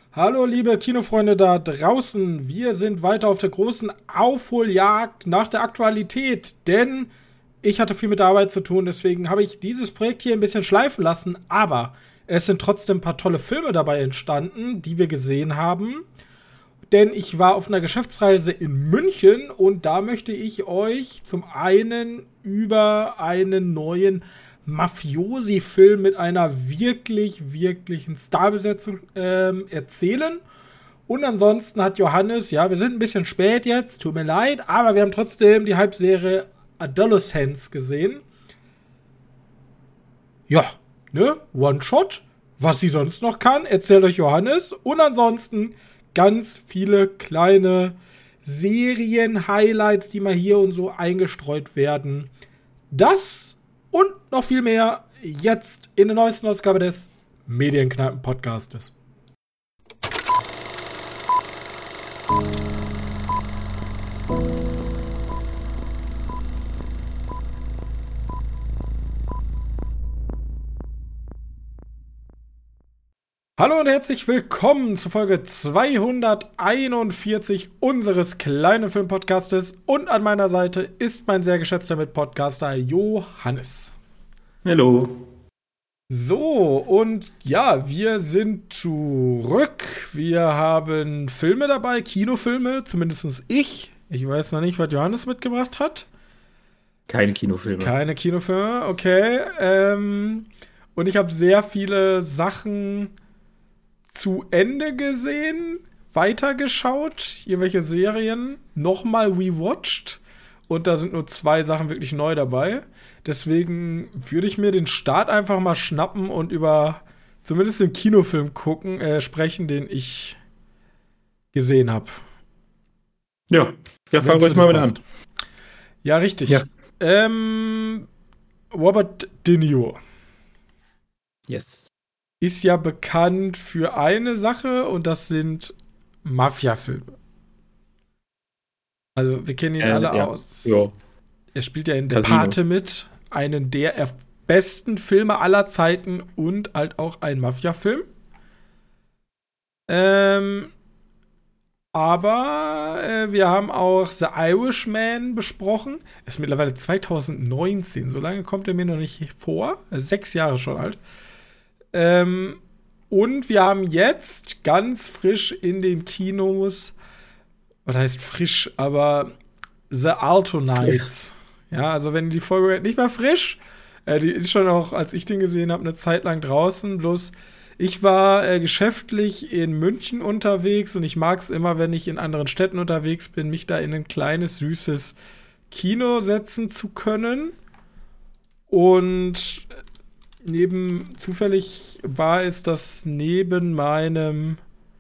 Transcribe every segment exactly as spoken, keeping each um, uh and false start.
Hallo liebe Kinofreunde da draußen, wir sind weiter auf der großen Aufholjagd nach der Aktualität, denn ich hatte viel mit der Arbeit zu tun, deswegen habe ich dieses Projekt hier ein bisschen schleifen lassen, aber es sind trotzdem ein paar tolle Filme dabei entstanden, die wir gesehen haben, denn ich war auf einer Geschäftsreise in München und da möchte ich euch zum einen über einen neuen Mafiosi-Film mit einer wirklich, wirklichen Starbesetzung ähm, erzählen. Und ansonsten hat Johannes, ja, wir sind ein bisschen spät jetzt, tut mir leid, aber wir haben trotzdem die Halbserie Adolescence gesehen. Ja, ne, One-Shot, was sie sonst noch kann, erzählt euch Johannes. Und ansonsten ganz viele kleine Serien-Highlights, die mal hier und so eingestreut werden. Das und noch viel mehr jetzt in der neuesten Ausgabe des Medienkneipen-Podcastes. Hallo und herzlich willkommen zu Folge zweihunderteinundvierzig unseres kleinen Filmpodcastes. Und an meiner Seite ist mein sehr geschätzter Mitpodcaster Johannes. Hallo. So, und ja, wir sind zurück. Wir haben Filme dabei, Kinofilme, zumindest ich. Ich weiß noch nicht, was Johannes mitgebracht hat. Keine Kinofilme. Keine Kinofilme, okay. Ähm, und ich habe sehr viele Sachen zu Ende gesehen, weitergeschaut, irgendwelche Serien, nochmal rewatcht. Und da sind nur zwei Sachen wirklich neu dabei. Deswegen würde ich mir den Start einfach mal schnappen und über zumindest den Kinofilm gucken, äh, sprechen, den ich gesehen habe. Ja, ja, fangen wir jetzt mal mit an. Ja, richtig. Ja. Ähm, Robert De Niro. Yes. Ist ja bekannt für eine Sache und das sind Mafia-Filme. Also, wir kennen ihn äh, alle ja. aus. Ja. Er spielt ja in Der Casino. Pate mit, einen der erf- besten Filme aller Zeiten und halt auch ein Mafia-Film. Ähm, aber äh, wir haben auch The Irishman besprochen. Ist mittlerweile zweitausendneunzehn, so lange kommt er mir noch nicht vor. Also sechs Jahre schon alt. Ähm, und wir haben jetzt ganz frisch in den Kinos, was heißt frisch, aber The Altonights. Ja, also wenn die Folge nicht mehr frisch, äh, die ist schon auch, als ich den gesehen habe, eine Zeit lang draußen. Bloß ich war äh, geschäftlich in München unterwegs und ich mag es immer, wenn ich in anderen Städten unterwegs bin, mich da in ein kleines, süßes Kino setzen zu können. Und neben, zufällig war es das neben meinem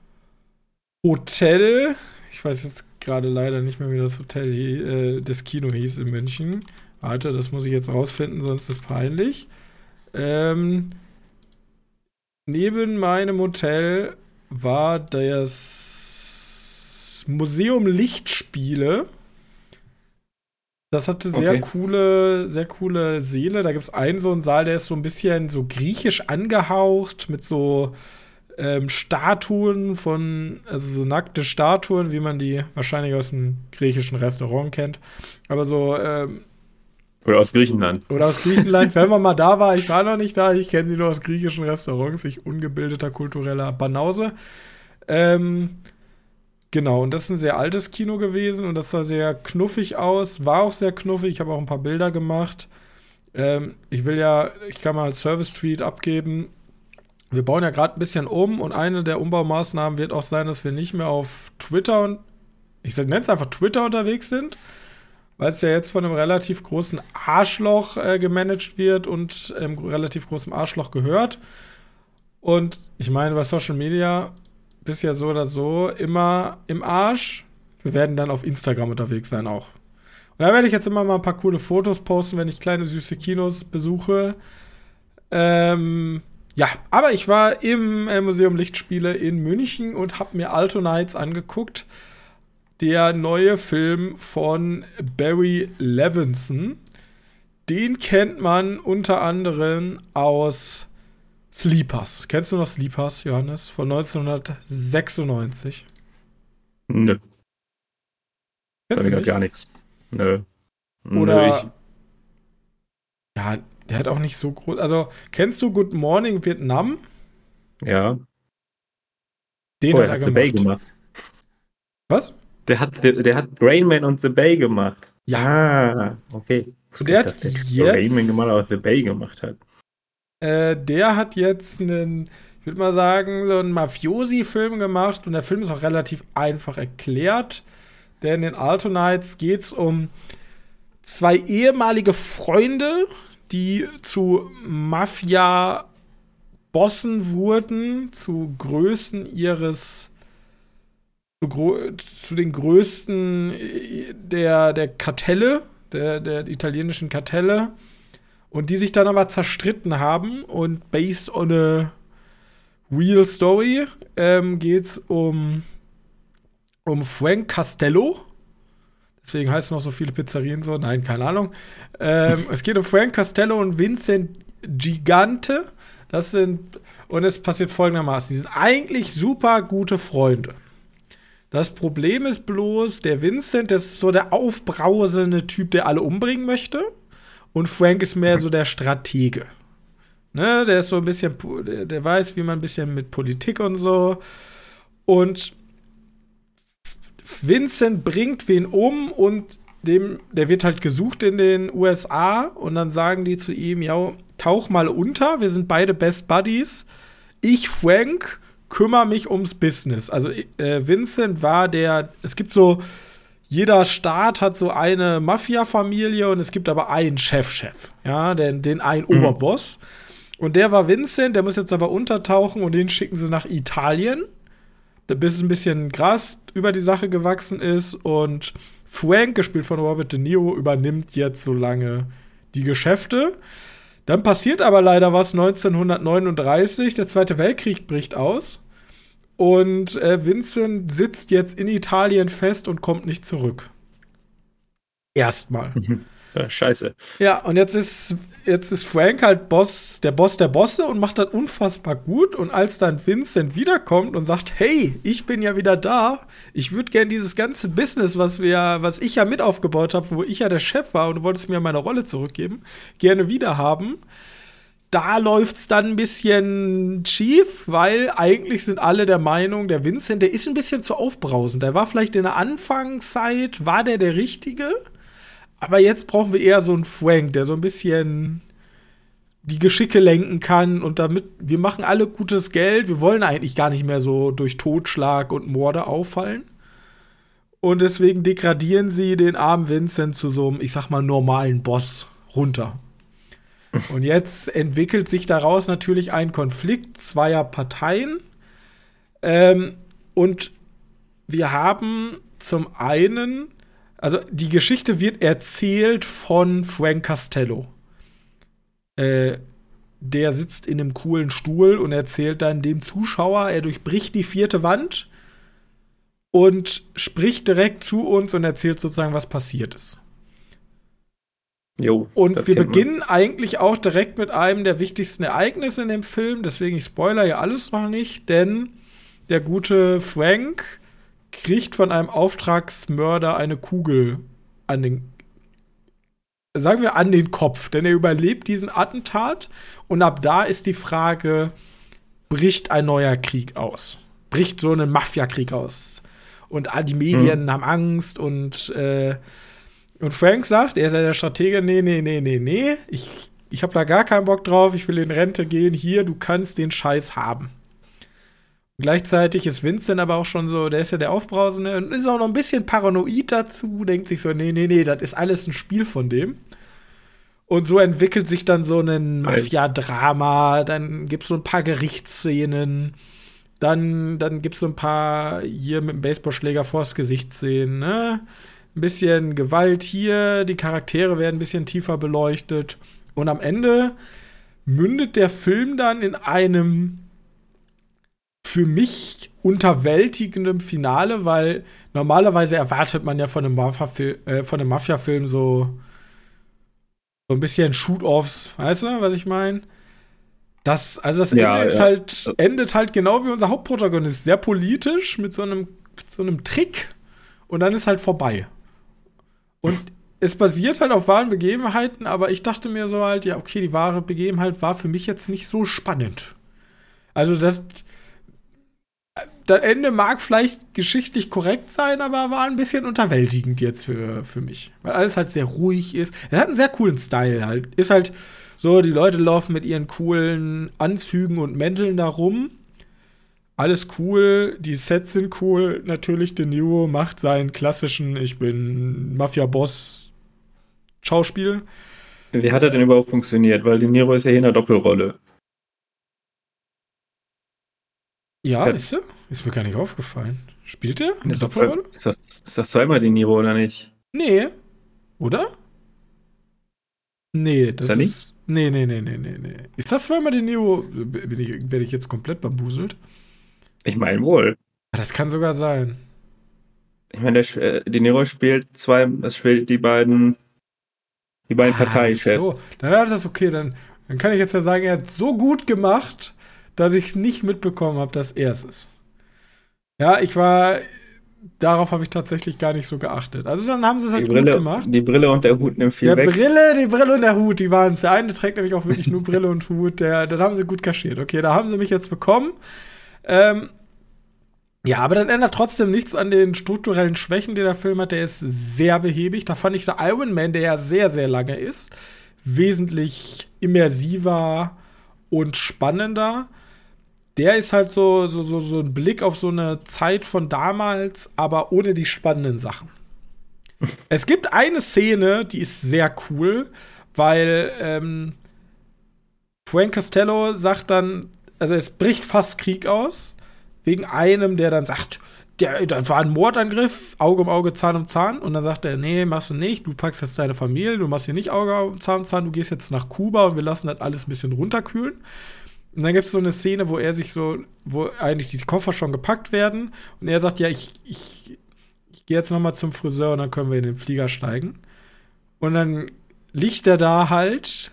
Hotel, ich weiß jetzt gerade leider nicht mehr, wie das Hotel, äh, das Kino hieß in München. Warte, das muss ich jetzt rausfinden, sonst ist es peinlich. Ähm, neben meinem Hotel war das Museum Lichtspiele. Das hatte sehr Okay. coole, sehr coole Säle. Da gibt es einen so einen Saal, der ist so ein bisschen so griechisch angehaucht mit so ähm, Statuen von, also so nackte Statuen, wie man die wahrscheinlich aus einem griechischen Restaurant kennt. Aber so, ähm, Oder aus Griechenland. oder aus Griechenland, wenn man mal da war. Ich war noch nicht da, ich kenne sie nur aus griechischen Restaurants. Ich ungebildeter kultureller Banause. Ähm, Genau, und das ist ein sehr altes Kino gewesen und das sah sehr knuffig aus, war auch sehr knuffig, ich habe auch ein paar Bilder gemacht. Ähm, ich will ja, ich kann mal als Service-Tweet abgeben, wir bauen ja gerade ein bisschen um und eine der Umbaumaßnahmen wird auch sein, dass wir nicht mehr auf Twitter und, ich nenne es einfach Twitter unterwegs sind, weil es ja jetzt von einem relativ großen Arschloch äh, gemanagt wird und ähm, relativ großem Arschloch gehört. Und ich meine, bei Social Media bist ja so oder so immer im Arsch. Wir werden dann auf Instagram unterwegs sein auch. Und da werde ich jetzt immer mal ein paar coole Fotos posten, wenn ich kleine süße Kinos besuche. Ähm, ja, aber ich war im äh, Museum Lichtspiele in München und habe mir Altonights angeguckt. Der neue Film von Barry Levinson. Den kennt man unter anderem aus Sleepers. Kennst du noch Sleepers, Johannes? Von neunzehnhundertsechsundneunzig. Nö. Kennst Sag du mir nicht? gar nichts. Nö. Oder. Nö, ich, Ja, der hat auch nicht so groß. Also, kennst du Good Morning Vietnam? ja. Den Oh, hat er er hat The Bay gemacht. gemacht. Was? Der hat, der, der hat Rain Man und The Bay gemacht. Ja. Ah, okay. Ich Und der wusste hat nicht, dass der jetzt- Rain Man mal aus The Bay gemacht hat. Äh, der hat jetzt einen, ich würde mal sagen, so einen Mafiosi-Film gemacht. Und der Film ist auch relativ einfach erklärt. Denn in Altonites geht es um zwei ehemalige Freunde, die zu Mafia-Bossen wurden, zu Größen ihres zu, gro- zu den größten der, der Kartelle, der, der italienischen Kartelle, und die sich dann aber zerstritten haben. Und based on a real story ähm, geht es um, um Frank Castello. Deswegen heißen noch so viele Pizzerien so. Nein, keine Ahnung. Ähm, es geht um Frank Castello und Vincent Gigante. Das sind, und es passiert folgendermaßen: Die sind eigentlich super gute Freunde. Das Problem ist bloß, der Vincent, das ist so der aufbrausende Typ, der alle umbringen möchte. Und Frank ist mehr so der Stratege. Ne, der ist so ein bisschen, der, der weiß, wie man ein bisschen mit Politik und so. Und Vincent bringt wen um und dem, der wird halt gesucht in den U S A. Und dann sagen die zu ihm, ja, tauch mal unter, wir sind beide Best Buddies. Ich, Frank, kümmere mich ums Business. Also äh, Vincent war der, es gibt so, jeder Staat hat so eine Mafia-Familie und es gibt aber einen Chef-Chef, ja, den, den einen mhm. Oberboss. Und der war Vincent, der muss jetzt aber untertauchen und den schicken sie nach Italien, bis ein bisschen Gras über die Sache gewachsen ist. Und Frank, gespielt von Robert De Niro, übernimmt jetzt so lange die Geschäfte. Dann passiert aber leider was neunzehnhundertneununddreißig, der Zweite Weltkrieg bricht aus und äh, Vincent sitzt jetzt in Italien fest und kommt nicht zurück. Erstmal. Ja, scheiße. Ja, und jetzt ist, jetzt ist Frank halt Boss, der Boss der Bosse und macht das unfassbar gut. Und als dann Vincent wiederkommt und sagt, hey, ich bin ja wieder da, ich würde gern dieses ganze Business, was wir, was ich ja mit aufgebaut habe, wo ich ja der Chef war und du wolltest mir meine Rolle zurückgeben, gerne wieder haben. Da läuft's dann ein bisschen schief, weil eigentlich sind alle der Meinung, der Vincent, der ist ein bisschen zu aufbrausend. Der war vielleicht in der Anfangszeit, war der der Richtige? Aber jetzt brauchen wir eher so einen Frank, der so ein bisschen die Geschicke lenken kann und damit, wir machen alle gutes Geld, wir wollen eigentlich gar nicht mehr so durch Totschlag und Morde auffallen. Und deswegen degradieren sie den armen Vincent zu so einem, ich sag mal, normalen Boss runter. Und jetzt entwickelt sich daraus natürlich ein Konflikt zweier Parteien. Ähm, und wir haben zum einen, also die Geschichte wird erzählt von Frank Castello. Äh, der sitzt in einem coolen Stuhl und erzählt dann dem Zuschauer, er durchbricht die vierte Wand und spricht direkt zu uns und erzählt sozusagen, was passiert ist. Jo, und wir beginnen man. eigentlich auch direkt mit einem der wichtigsten Ereignisse in dem Film, deswegen ich spoiler ja alles noch nicht, denn der gute Frank kriegt von einem Auftragsmörder eine Kugel an den, sagen wir, an den Kopf, denn er überlebt diesen Attentat und ab da ist die Frage, bricht ein neuer Krieg aus? Bricht so ein Mafia-Krieg aus? Und all die Medien hm. haben Angst und äh, Und Frank sagt, er ist ja der Stratege, nee, nee, nee, nee, nee, ich, ich hab da gar keinen Bock drauf, ich will in Rente gehen, hier, du kannst den Scheiß haben. Und gleichzeitig ist Vincent aber auch schon so, der ist ja der Aufbrausende und ist auch noch ein bisschen paranoid dazu, denkt sich so, nee, nee, nee, das ist alles ein Spiel von dem. Und so entwickelt sich dann so ein Mafia-Drama, dann gibt's so ein paar Gerichtsszenen, dann, dann gibt's so ein paar hier mit dem Baseballschläger vors Gesicht Szenen, ne? Ein bisschen Gewalt hier, die Charaktere werden ein bisschen tiefer beleuchtet. Und am Ende mündet der Film dann in einem für mich unterwältigenden Finale, weil normalerweise erwartet man ja von einem Mafia-Film, äh, von einem Mafia-Film so, so ein bisschen Shoot-Offs, weißt du, was ich meine? Das, also das Ja, Ende ist ja. halt, endet halt genau wie unser Hauptprotagonist. Sehr politisch, mit so einem, mit so einem Trick. Und dann ist halt vorbei. Und es basiert halt auf wahren Begebenheiten, aber ich dachte mir so halt, ja, okay, die wahre Begebenheit war für mich jetzt nicht so spannend. Also das, das Ende mag vielleicht geschichtlich korrekt sein, aber war ein bisschen unterwältigend jetzt für, für mich. Weil alles halt sehr ruhig ist. Er hat einen sehr coolen Style halt. Ist halt so, die Leute laufen mit ihren coolen Anzügen und Mänteln da rum. Alles cool, die Sets sind cool. Natürlich, De Niro macht seinen klassischen Ich bin Mafia-Boss Schauspiel. Wie hat er denn überhaupt funktioniert? Weil De Niro ist ja hier in einer Doppelrolle. Ja, Ja. ist er? Ist mir gar nicht aufgefallen. Spielt er eine Ist das, zwei, Doppelrolle? ist, das, ist das zweimal De Niro oder nicht? Nee. Oder? Nee, das Ist er ist. Nee, nee, nee, nee, nee, nee. Ist das zweimal De Niro? Bin ich, werde ich jetzt komplett bambuselt? Ich meine wohl. Ah, das kann sogar sein. Ich meine, der, Sch- äh, De Niro spielt zwei, es spielt die beiden, die beiden Ah, Parteichefs. so, dann ist das okay. Dann, dann kann ich jetzt ja sagen, er hat so gut gemacht, dass ich es nicht mitbekommen habe, dass er es ist. Ja, ich war. Darauf habe ich tatsächlich gar nicht so geachtet. Also dann haben sie es Die halt gut Brille, gemacht. die Brille und der Hut nimmt viel Ja, weg. Brille, die Brille und der Hut, die waren es. Der eine trägt nämlich auch wirklich nur Brille und Hut. Der, das haben sie gut kaschiert. Okay, da haben sie mich jetzt bekommen. Ähm, ja, aber dann ändert trotzdem nichts an den strukturellen Schwächen, die der Film hat. Der ist sehr behäbig. Da fand ich so Iron Man, der ja sehr, sehr lange ist, wesentlich immersiver und spannender. Der ist halt so, so, so, so ein Blick auf so eine Zeit von damals, aber ohne die spannenden Sachen. Es gibt eine Szene, die ist sehr cool, weil ähm, Frank Costello sagt dann, also es bricht fast Krieg aus, wegen einem, der dann sagt, der, das war ein Mordangriff, Auge um Auge, Zahn um Zahn. Und dann sagt er, nee, machst du nicht, du packst jetzt deine Familie, du machst hier nicht Auge um Zahn um Zahn, du gehst jetzt nach Kuba und wir lassen das alles ein bisschen runterkühlen. Und dann gibt es so eine Szene, wo er sich so, wo eigentlich die Koffer schon gepackt werden. Und er sagt, ja, ich, ich, ich gehe jetzt noch mal zum Friseur und dann können wir in den Flieger steigen. Und dann liegt er da halt,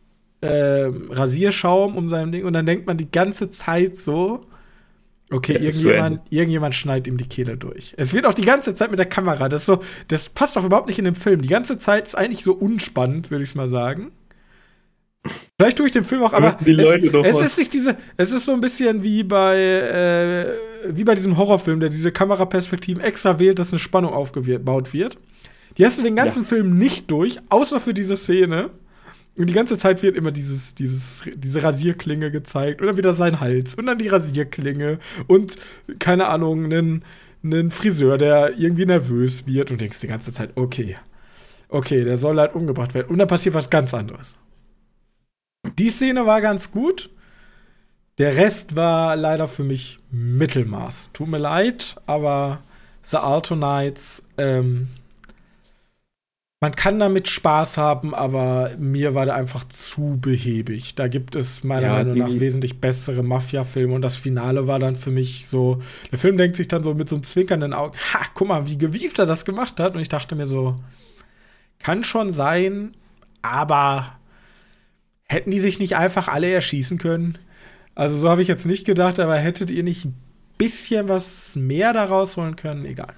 äh, Rasierschaum um sein Ding. Und dann denkt man die ganze Zeit so, okay, Jetzt ist zu irgendjemand, irgendjemand schneidet ihm die Kehle durch. Es wird auch die ganze Zeit mit der Kamera, das ist so, das passt doch überhaupt nicht in den Film. Die ganze Zeit ist eigentlich so unspannend, würde ich mal sagen. Vielleicht tue ich den Film auch, aber müssen die Leute es, doch es was- ist nicht diese, es ist so ein bisschen wie bei, äh, wie bei diesem Horrorfilm, der diese Kameraperspektiven extra wählt, dass eine Spannung aufgebaut wird. Die hast du den ganzen Ja. Film nicht durch, außer für diese Szene. Und die ganze Zeit wird immer dieses, dieses, diese Rasierklinge gezeigt. Und dann wieder sein Hals. Und dann die Rasierklinge. Und, keine Ahnung, einen, einen Friseur, der irgendwie nervös wird. Und denkst die ganze Zeit, okay. Okay, der soll halt umgebracht werden. Und dann passiert was ganz anderes. Die Szene war ganz gut. Der Rest war leider für mich Mittelmaß. Tut mir leid, aber The Altonites, ähm, man kann damit Spaß haben, aber mir war der einfach zu behäbig. Da gibt es meiner Ja, Meinung nach die- wesentlich bessere Mafia-Filme und das Finale war dann für mich so, der Film denkt sich dann so mit so einem zwinkernden Auge, ha, guck mal, wie gewieft er das gemacht hat. Und ich dachte mir so, kann schon sein, aber hätten die sich nicht einfach alle erschießen können? Also so habe ich jetzt nicht gedacht, aber hättet ihr nicht ein bisschen was mehr daraus holen können? Egal.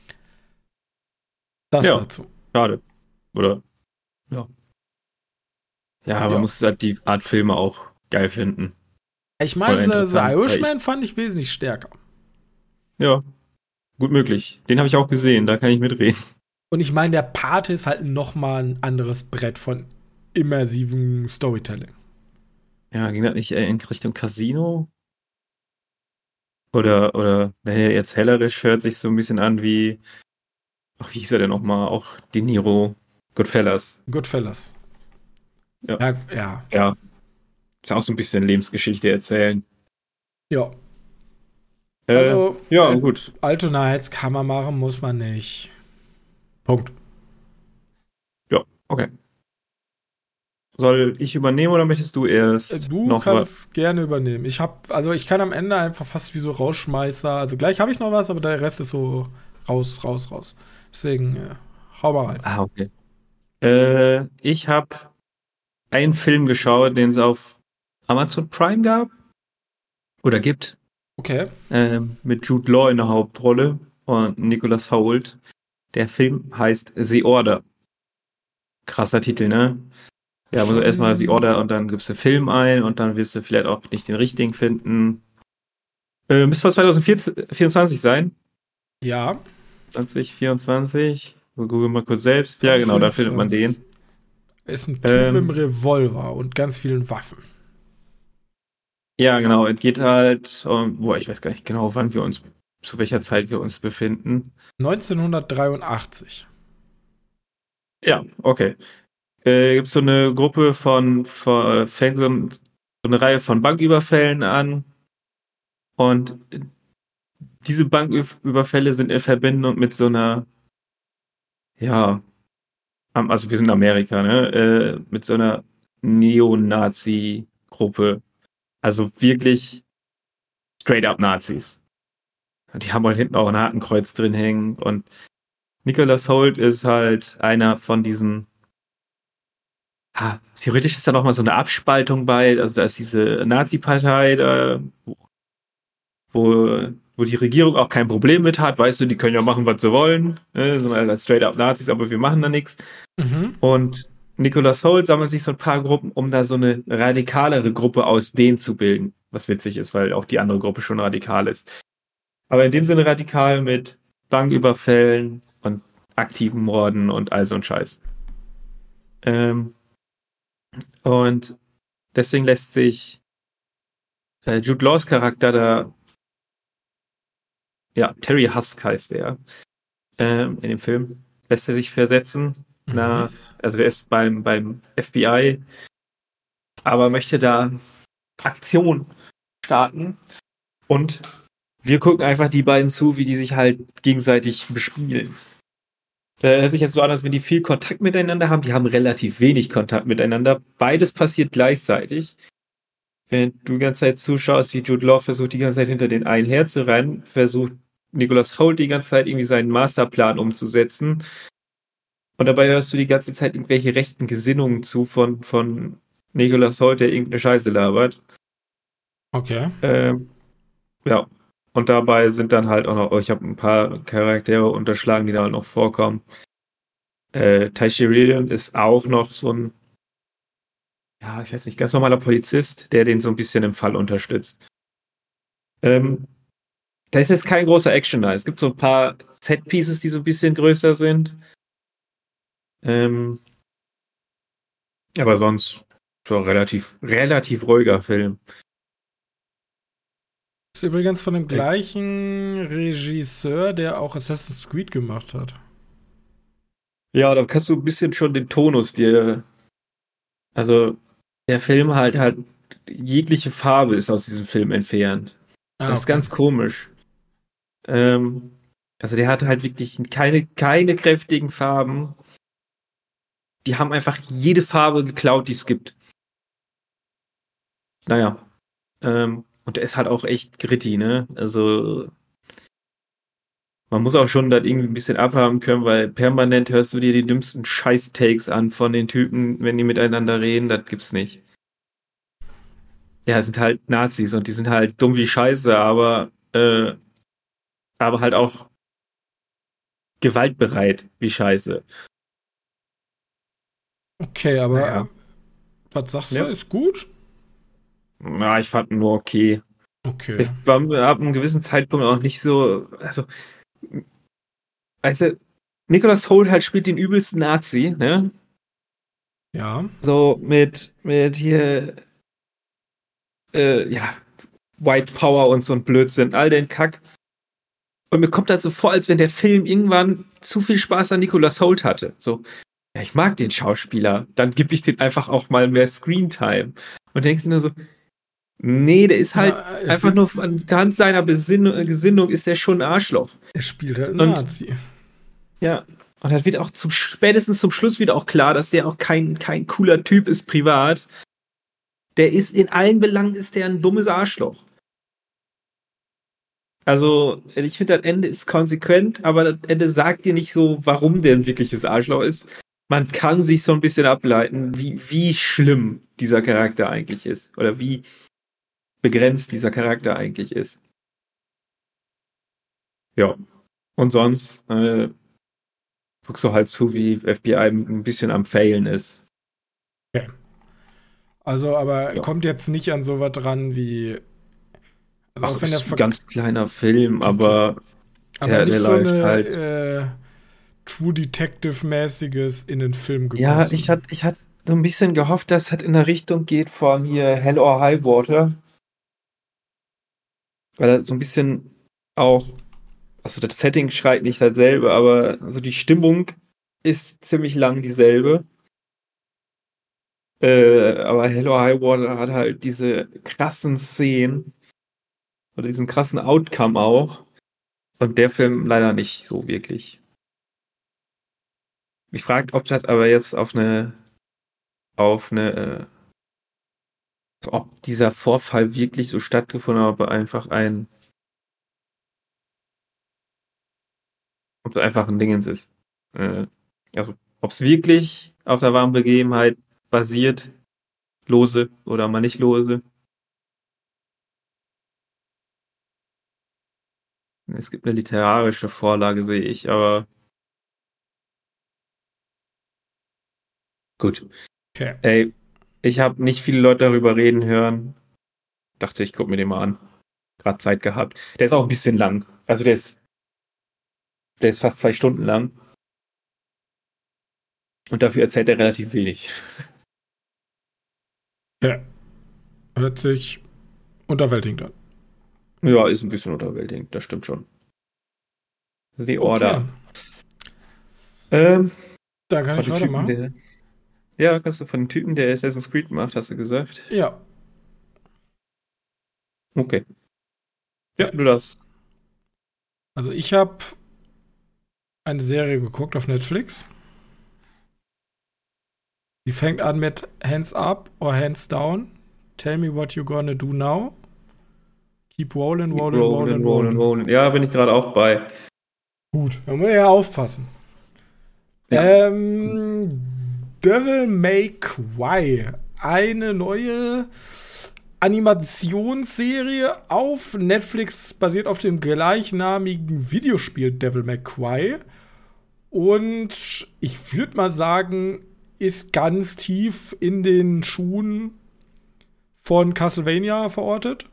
Das Ja. dazu. Schade. Oder? Ja. Ja, man Ja. muss halt die Art Filme auch geil finden. Ich meine, Voll The, The interessant, Irishman fand ich wesentlich stärker. Ja, gut möglich. Den habe ich auch gesehen, da kann ich mitreden. Und ich meine, der Pate ist halt noch mal ein anderes Brett von immersivem Storytelling. Ja, ging das nicht eher in Richtung Casino? Oder, oder, naja, jetzt hellerisch hört sich so ein bisschen an wie, ach, wie hieß er denn nochmal? Auch De Niro, Goodfellas. Goodfellas. Ja. Ja, ja. Ja. Ist auch so ein bisschen Lebensgeschichte erzählen. ja. Äh, Also, ja, äh, gut. Altonites kann man machen, muss man nicht. Punkt. Ja, okay. Soll ich übernehmen oder möchtest du erst Äh, Du noch was? kannst gerne übernehmen. Ich hab, also ich kann am Ende einfach fast wie so Rausschmeißer. Also gleich habe ich noch was, aber der Rest ist so raus, raus, raus. Deswegen, äh, hau mal rein. Ah, okay. Äh, ich habe einen Film geschaut, den es auf Amazon Prime gab. Oder gibt. Okay. Ähm, mit Jude Law in der Hauptrolle und Nicholas Hoult. Der Film heißt The Order. Krasser Titel, ne? Ja, musst du erstmal The Order und dann gibst du Film ein und dann wirst du vielleicht auch nicht den richtigen finden. Äh, müsste zwanzig vierundzwanzig sein. Ja. zwanzig vierundzwanzig. So, google mal kurz selbst. Ja, genau, da findet man den. Er ist ein Typ Ähm, mit einem Revolver und ganz vielen Waffen. Ja, genau. Es geht halt, um, boah, ich weiß gar nicht genau, wann wir uns, zu welcher Zeit wir uns befinden. neunzehnhundertdreiundachtzig. Ja, okay. Äh, gibt so eine Gruppe von, von fängt so, ein, so eine Reihe von Banküberfällen an und diese Banküberfälle sind in Verbindung mit so einer, ja, am- also wir sind in Amerika, ne, äh, mit so einer Neonazi-Gruppe. Also wirklich straight up Nazis. Und die haben halt hinten auch ein Hakenkreuz drin hängen und Nicholas Hoult ist halt einer von diesen. Ah, theoretisch ist da noch mal so eine Abspaltung bei, also da ist diese Nazi-Partei, da, wo, wo die Regierung auch kein Problem mit hat, weißt du, die können ja machen, was sie wollen, ne? Sind halt straight up Nazis, aber wir machen da nichts. Mhm. Und Nicholas Hoult sammelt sich so ein paar Gruppen, um da so eine radikalere Gruppe aus denen zu bilden, was witzig ist, weil auch die andere Gruppe schon radikal ist. Aber in dem Sinne radikal mit Banküberfällen und aktiven Morden und all so ein Scheiß. Ähm, und deswegen lässt sich äh, Jude Laws Charakter da, ja, Terry Husk heißt er, ähm, in dem Film, lässt er sich versetzen Mhm. nach, also der ist beim, beim F B I, aber möchte da Aktion starten und wir gucken einfach die beiden zu, wie die sich halt gegenseitig bespielen. Da hört sich jetzt so an, als wenn die viel Kontakt miteinander haben. Die haben relativ wenig Kontakt miteinander. Beides passiert gleichzeitig. Wenn du die ganze Zeit zuschaust, wie Jude Law versucht, die ganze Zeit hinter den einen herzurennen, versucht Nicholas Hoult die ganze Zeit irgendwie seinen Masterplan umzusetzen. Und dabei hörst du die ganze Zeit irgendwelche rechten Gesinnungen zu von, von Nicholas Hoult, der irgendeine Scheiße labert. Okay. Ähm, ja. Und dabei sind dann halt auch noch, oh, ich habe ein paar Charaktere unterschlagen, die da noch vorkommen. Äh, Ty Sheridan ist auch noch so ein, ja, ich weiß nicht, ganz normaler Polizist, der den so ein bisschen im Fall unterstützt. Ähm, da ist jetzt kein großer Action da. Es gibt so ein paar Set-Pieces, die so ein bisschen größer sind. Ähm, aber sonst schon relativ, relativ ruhiger Film. Ist übrigens von dem gleichen Regisseur, der auch Assassin's Creed gemacht hat. Ja, da kannst du ein bisschen schon den Tonus dir, also der Film halt halt jegliche Farbe ist aus diesem Film entfernt. Ah, Das ist okay. ganz komisch. Ähm, also der hat halt wirklich keine, keine kräftigen Farben. Die haben einfach jede Farbe geklaut, die es gibt. Naja. Ähm, und der ist halt auch echt gritty, ne? Also man muss auch schon das irgendwie ein bisschen abhaben können, weil permanent hörst du dir die dümmsten Scheiß-Takes an von den Typen, wenn die miteinander reden. Das gibt's nicht. Ja, sind halt Nazis und die sind halt dumm wie Scheiße, aber äh, aber halt auch gewaltbereit wie Scheiße. Okay, aber Naja. was sagst du? Ja. Ist gut? Ja, ich fand ihn nur okay. Okay. Ich war ab einem gewissen Zeitpunkt auch nicht so, also, weißt du, Nicholas Hoult halt spielt den übelsten Nazi, ne? Ja. So mit, mit hier, äh, ja, White Power und so ein Blödsinn, all den Kack. Und mir kommt das so vor, als wenn der Film irgendwann zu viel Spaß an Nicholas Hoult hatte. So, ja, ich mag den Schauspieler, dann gebe ich den einfach auch mal mehr Screentime. Und denkst du nur so, nee, der ist halt Ja, er einfach spielt, nur anhand seiner Besinn- Gesinnung ist der schon ein Arschloch. er spielt halt einen Und Nazi. ja, und das wird auch zum, spätestens zum Schluss wieder auch klar, dass der auch kein, kein cooler Typ ist privat. Der ist in allen Belangen ist der ein dummes Arschloch. Also, ich finde, das Ende ist konsequent, aber das Ende sagt dir nicht so, warum der ein wirkliches Arschloch ist. man kann sich so ein bisschen ableiten, wie, wie schlimm dieser Charakter eigentlich ist. Oder wie begrenzt dieser Charakter eigentlich ist. Ja. Und sonst äh, guckst du halt zu, wie F B I ein bisschen am Failen ist. Okay. Also, aber Ja. kommt jetzt nicht an sowas dran wie. Also Ach, auch wenn ist der ein ganz kleiner Film, Okay. aber aber der, nicht der so läuft eine halt. äh, True Detective-mäßiges in den Film Ja, gegossen. ich hatte ich hatte so ein bisschen gehofft, dass es in der Richtung geht von hier Hell or High Water. Weil er so ein bisschen auch, also das Setting schreit nicht dasselbe, aber so die Stimmung ist ziemlich lang dieselbe. Äh, aber Hell or High Water hat halt diese krassen Szenen oder diesen krassen Outcome auch. Und der Film leider nicht so wirklich. Ich frage, ob das aber jetzt auf eine, auf eine, äh, so ob dieser Vorfall wirklich so stattgefunden hat, ob er einfach ein, ob es einfach ein Dingens ist. Äh, also, ob es wirklich auf der wahren Begebenheit basiert, lose oder mal nicht lose. Es gibt eine literarische Vorlage, sehe ich, aber gut. Okay. Ey, ich habe nicht viele Leute darüber reden hören. Dachte, ich gucke mir den mal an. Gerade Zeit gehabt. Der ist auch ein bisschen lang. Also der ist, der ist fast zwei Stunden lang. Und dafür erzählt er relativ wenig. Ja. Hört sich unterwältigend an. Ja, ist ein bisschen unterwältigend, das stimmt schon. The Order. Ähm, Dann kann von ich dem Typen, weitermachen. der, ja, kannst du von dem Typen, der Assassin's Creed macht, hast du gesagt? Ja. Okay. Ja, Ja. du darfst. Also ich habe eine Serie geguckt auf Netflix. Die fängt an mit Hands Up or Hands Down. Tell me what you gonna do now. Keep rolling, Keep rolling, rolling, rolling, rolling, rolling. rolling. Ja, bin ich gerade auch bei. Gut, da muss ich ja aufpassen. Ja. Ähm, Devil May Cry. Eine neue Animationsserie auf Netflix, basiert auf dem gleichnamigen Videospiel Devil May Cry. Und ich würde mal sagen, ist ganz tief in den Schuhen von Castlevania verortet.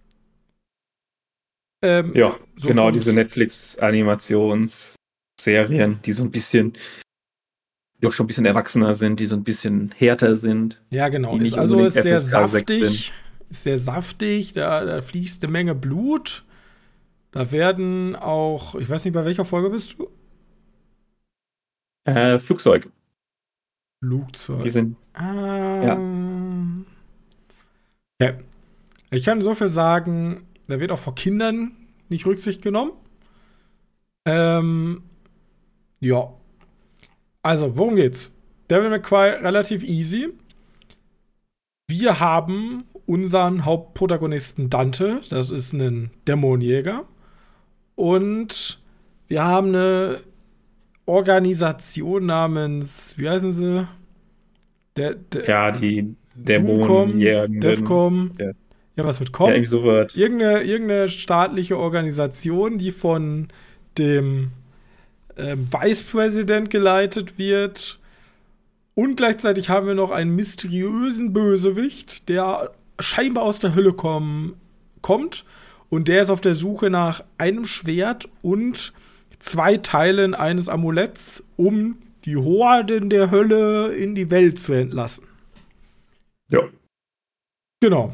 Ähm, Ja, so genau, vom diese S- Netflix-Animationsserien, die so ein bisschen, die auch schon ein bisschen erwachsener sind, die so ein bisschen härter sind, Ja, genau. die Ist nicht also unbedingt ist sehr F S K sechs sind. saftig. Ist sehr saftig. Da, da fließt eine Menge Blut. Da werden auch, ich weiß nicht, bei welcher Folge bist du? Äh, Flugzeug. Die Flugzeug. sind, ja. Ähm. Ja. Ich kann so viel sagen, da wird auch vor Kindern nicht Rücksicht genommen. Ähm. Ja. Also, worum geht's? Devil May Cry relativ easy. Wir haben unseren Hauptprotagonisten Dante, das ist ein Dämonenjäger. Und wir haben eine Organisation namens, wie heißen sie? Der, der Ja, die Doomcom, Dämonenjägenden. Defcom, Ja. ja, was mit Ja, Com? irgendwie so wird. Irgendeine, irgendeine staatliche Organisation, die von dem ähm, Vice President geleitet wird. Und gleichzeitig haben wir noch einen mysteriösen Bösewicht, der scheinbar aus der Hölle komm, kommt. Und der ist auf der Suche nach einem Schwert und zwei Teilen eines Amuletts, um die Horden der Hölle in die Welt zu entlassen. Ja. Genau.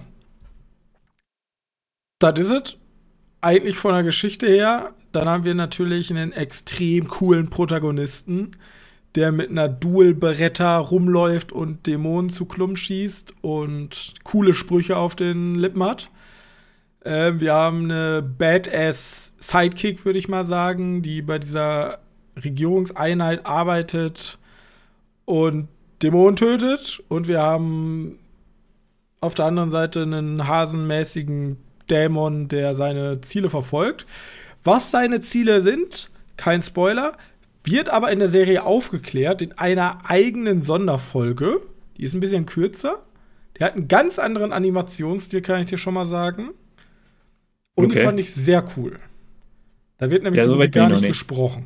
Das ist es. Eigentlich von der Geschichte her. Dann haben wir natürlich einen extrem coolen Protagonisten, der mit einer Dual-Beretta rumläuft und Dämonen zu Klump schießt und coole Sprüche auf den Lippen hat. Äh, wir haben eine Badass-Sidekick, würde ich mal sagen, die bei dieser Regierungseinheit arbeitet und Dämonen tötet. Und wir haben auf der anderen Seite einen hasenmäßigen Dämon, der seine Ziele verfolgt. Was seine Ziele sind, kein Spoiler, wird aber in der Serie aufgeklärt in einer eigenen Sonderfolge. Die ist ein bisschen kürzer. Der hat einen ganz anderen Animationsstil, kann ich dir schon mal sagen. Und okay. Die fand ich sehr cool. Da wird nämlich ja, so gar nicht, nicht gesprochen.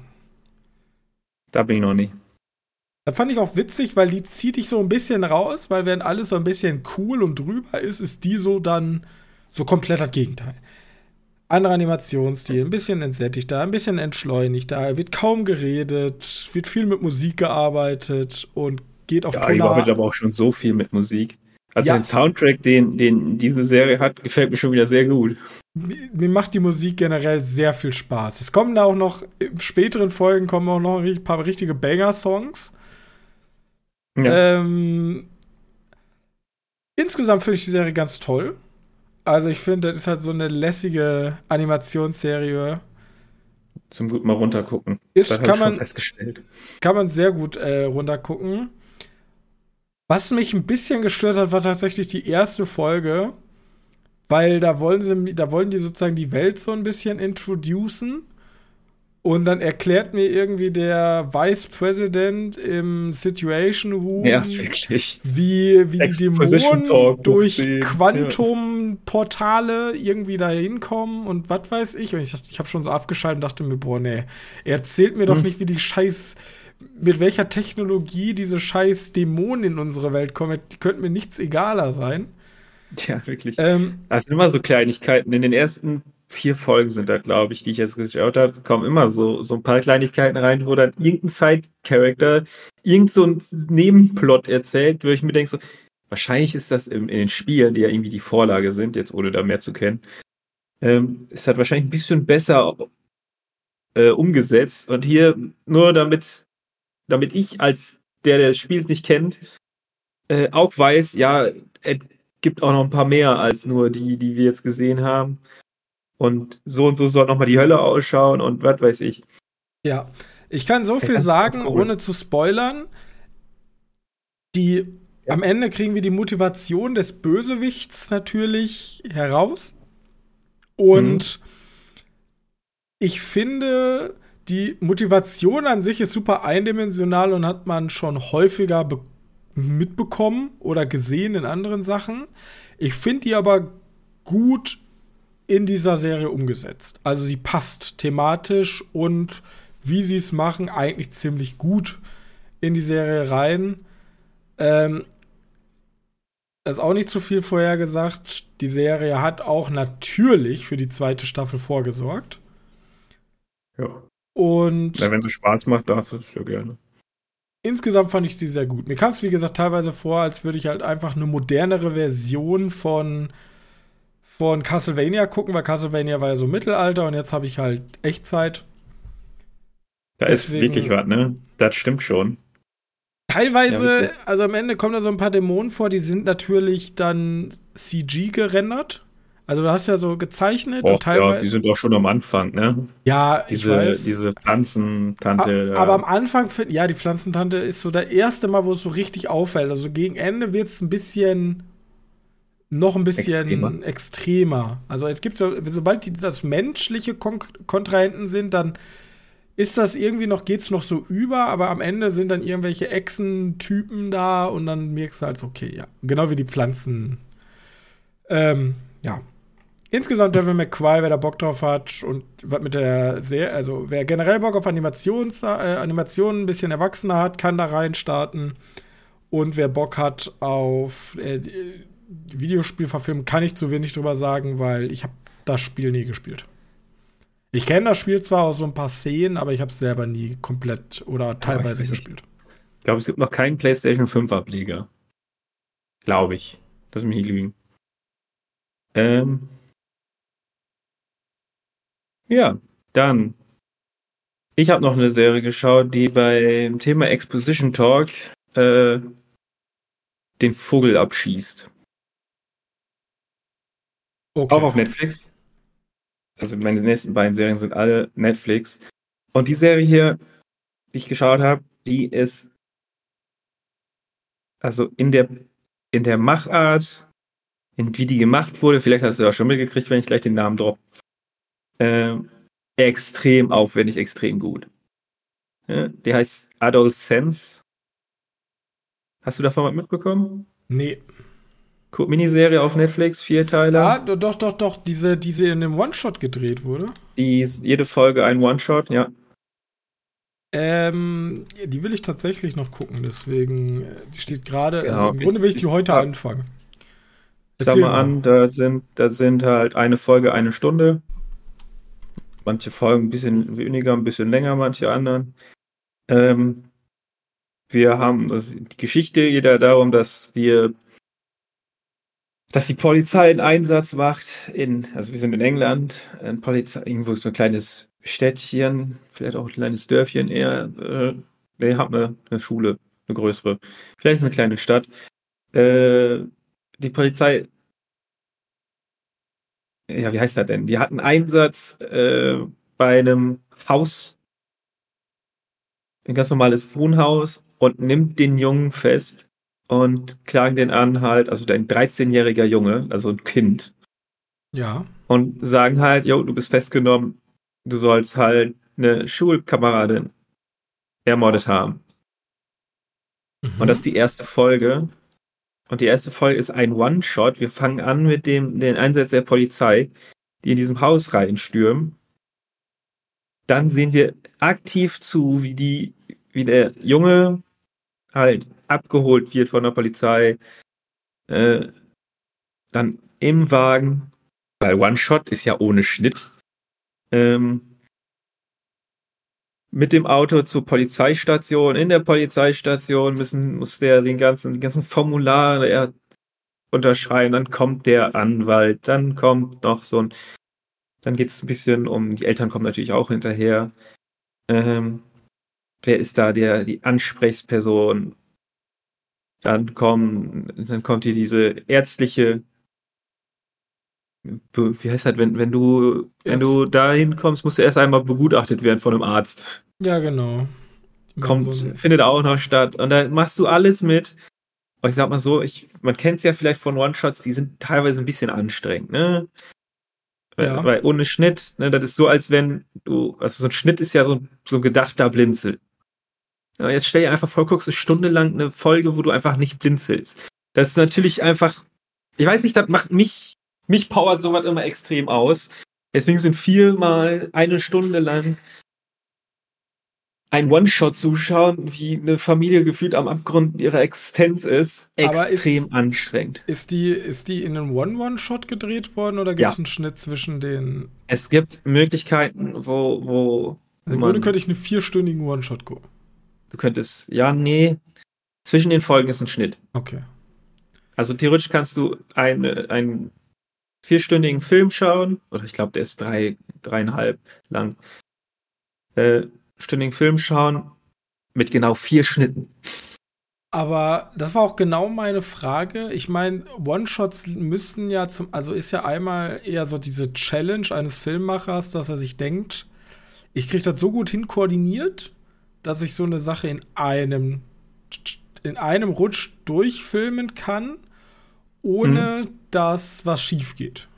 Da bin ich noch nicht. Da fand ich auch witzig, weil die zieht dich so ein bisschen raus, weil während alles so ein bisschen cool und drüber ist, ist die so dann so komplett das Gegenteil. Anderer Animationsstil, ein bisschen entsättigter, ein bisschen entschleunigter, wird kaum geredet, wird viel mit Musik gearbeitet und geht auch ja, tonal. Ja, ich aber auch schon so viel mit Musik. Also ja. Den Soundtrack, den, den diese Serie hat, gefällt mir schon wieder sehr gut. Mir, mir macht die Musik generell sehr viel Spaß. Es kommen da auch noch, in späteren Folgen kommen auch noch ein paar richtige Banger-Songs. Ja. Ähm, insgesamt finde ich die Serie ganz toll. Also ich finde, das ist halt so eine lässige Animationsserie. Zum gut mal runtergucken. Ist, das kann man festgestellt. Kann man sehr gut äh, runtergucken. Was mich ein bisschen gestört hat, war tatsächlich die erste Folge, weil da wollen sie, da wollen die sozusagen die Welt so ein bisschen introducen. Und dann erklärt mir irgendwie der Vice President im Situation Room, ja, wirklich. wie, wie die Dämonen durch Quantum-Portale irgendwie da hinkommen und was weiß ich. Und ich, ich habe schon so abgeschaltet und dachte mir, boah, nee, er erzählt mir doch hm. nicht, wie die scheiß, mit welcher Technologie diese scheiß Dämonen in unsere Welt kommen. Die könnten mir nichts egaler sein. Ja, wirklich. Ähm, das sind immer so Kleinigkeiten. In den ersten vier Folgen sind da, glaube ich, die ich jetzt geschaut habe, kommen immer so, so ein paar Kleinigkeiten rein, wo dann irgendein Side-Character irgend so ein Nebenplot erzählt, wo ich mir denke, so, wahrscheinlich ist das in, in den Spielen, die ja irgendwie die Vorlage sind, jetzt ohne da mehr zu kennen, ähm, ist halt wahrscheinlich ein bisschen besser äh, umgesetzt. Und hier nur damit, damit ich als der, der das Spiel nicht kennt, äh, auch weiß, ja, es gibt auch noch ein paar mehr als nur die, die wir jetzt gesehen haben. Und so und so soll nochmal die Hölle ausschauen und was weiß ich. Ja, ich kann so viel sagen, cool. ohne zu spoilern. Die, ja. Am Ende kriegen wir die Motivation des Bösewichts natürlich heraus. Und mhm. ich finde, die Motivation an sich ist super eindimensional und hat man schon häufiger be- mitbekommen oder gesehen in anderen Sachen. Ich finde die aber gut in dieser Serie umgesetzt. Also sie passt thematisch und wie sie es machen, eigentlich ziemlich gut in die Serie rein. Ähm, das ist auch nicht zu viel vorhergesagt. Die Serie hat auch natürlich für die zweite Staffel vorgesorgt. Ja. Und ja, wenn sie Spaß macht, darf es ja gerne. Insgesamt fand ich sie sehr gut. Mir kam es, wie gesagt, teilweise vor, als würde ich halt einfach eine modernere Version von von Castlevania gucken, weil Castlevania war ja so Mittelalter und jetzt habe ich halt Echtzeit. Da Deswegen, ist wirklich was, ne? Das stimmt schon. Teilweise, ja, also am Ende kommen da so ein paar Dämonen vor, die sind natürlich dann C G gerendert. Also du hast ja so gezeichnet Och, und teilweise. Ja, die sind auch schon am Anfang, ne? Ja, diese, ich weiß. Diese Pflanzentante. Aber, aber am Anfang, ja, die Pflanzentante ist so das erste Mal, wo es so richtig auffällt. Also gegen Ende wird es ein bisschen noch ein bisschen extremer. extremer. Also es gibt so, sobald die, das menschliche Kon- Kontrahenten sind, dann ist das irgendwie noch, geht's noch so über, aber am Ende sind dann irgendwelche Echsentypen da und dann merkst du halt so, okay, ja. Genau wie die Pflanzen. Ähm, ja. Insgesamt Devil May Cry, wer da Bock drauf hat und was mit der Serie, also wer generell Bock auf Animations, äh, Animationen ein bisschen erwachsener hat, kann da rein starten. Und wer Bock hat auf äh, Videospielverfilmen, kann ich zu wenig drüber sagen, weil ich habe das Spiel nie gespielt. Ich kenne das Spiel zwar aus so ein paar Szenen, aber ich habe es selber nie komplett oder teilweise ja, gespielt. Ich glaube, es gibt noch keinen PlayStation fünf Ableger. Glaube ich. Lass mich nicht lügen. Ähm. Ja, dann. Ich habe noch eine Serie geschaut, die beim Thema Exposition Talk äh, den Vogel abschießt. Okay. Auch auf Netflix. Also meine nächsten beiden Serien sind alle Netflix. Und die Serie hier, die ich geschaut habe, die ist also in der in der Machart, in wie die gemacht wurde, vielleicht hast du das schon mitgekriegt, wenn ich gleich den Namen droppe, äh, extrem aufwendig, extrem gut. Ja, die heißt Adolescence. Hast du davon was mitbekommen? Nee. Miniserie auf Netflix, Vierteiler. Ah, doch, doch, doch, diese, diese in einem One-Shot gedreht wurde. Die ist jede Folge ein One-Shot, ja. Ähm, die will ich tatsächlich noch gucken, deswegen, die steht gerade, Genau, also im Grunde will ich die ich- heute ich- anfangen. Sag Erzähl mal an, da sind, da sind halt eine Folge eine Stunde. Manche Folgen ein bisschen weniger, ein bisschen länger, manche anderen. Ähm, wir haben, also die Geschichte geht da darum, dass wir, dass die Polizei einen Einsatz macht in, also wir sind in England, ein Polizei, irgendwo so ein kleines Städtchen, vielleicht auch ein kleines Dörfchen eher, äh, wir haben eine, eine Schule, eine größere, vielleicht ist es eine kleine Stadt. Äh, die Polizei, ja, wie heißt das denn? Die hatten Einsatz äh, bei einem Haus, ein ganz normales Wohnhaus und nimmt den Jungen fest und klagen den an halt, also ein dreizehnjähriger Junge, also ein Kind, Ja. und sagen halt, jo, du bist festgenommen, du sollst halt eine Schulkameradin ermordet haben. Mhm. Und das ist die erste Folge. Und die erste Folge ist ein One-Shot. Wir fangen an mit dem den Einsatz der Polizei, die in diesem Haus reinstürmen. Dann sehen wir aktiv zu, wie die, wie der Junge halt abgeholt wird von der Polizei. Äh, dann im Wagen, weil One-Shot ist ja ohne Schnitt. Ähm, mit dem Auto zur Polizeistation. In der Polizeistation müssen, muss der den ganzen, die ganzen Formulare er unterschreiben. Dann kommt der Anwalt, dann kommt noch so ein, dann geht es ein bisschen um, die Eltern kommen natürlich auch hinterher. Ähm, wer ist da der, die Ansprechperson? Dann kommen, dann kommt hier diese ärztliche, wie heißt das, wenn, wenn du, wenn du da hinkommst, musst du erst einmal begutachtet werden von einem Arzt. Ja, genau. Kommt, So ein- findet auch noch statt. Und da machst du alles mit. Und ich sag mal so, ich, man kennt es ja vielleicht von One-Shots, die sind teilweise ein bisschen anstrengend, ne? Ja. Weil ohne Schnitt, ne, das ist so, als wenn du, also so ein Schnitt ist ja so, so ein gedachter Blinzel. Ja, jetzt stell dir einfach vor, guckst eine Stunde lang eine Folge, wo du einfach nicht blinzelst. Das ist natürlich einfach, ich weiß nicht, das macht mich, mich powert sowas immer extrem aus. Deswegen sind viermal eine Stunde lang ein One-Shot zuschauen, wie eine Familie gefühlt am Abgrund ihrer Existenz ist, Aber extrem ist- anstrengend. Ist die, ist die in einem One-One-Shot gedreht worden oder gibt es Ja. einen Schnitt zwischen den. Es gibt Möglichkeiten, wo, wo Also Im man, Grunde könnte ich einen vierstündigen One-Shot gucken. du könntest, ja, nee, zwischen den Folgen ist ein Schnitt. Okay. Also theoretisch kannst du eine, einen vierstündigen Film schauen, oder ich glaube, der ist drei, dreieinhalb lang, äh, stündigen Film schauen mit genau vier Schnitten. Aber das war auch genau meine Frage. Ich meine, One-Shots müssen ja zum, also ist ja einmal eher so diese Challenge eines Filmemachers, dass er sich denkt, ich kriege das so gut hin koordiniert, dass ich so eine Sache in einem in einem Rutsch durchfilmen kann, ohne dass was schief geht.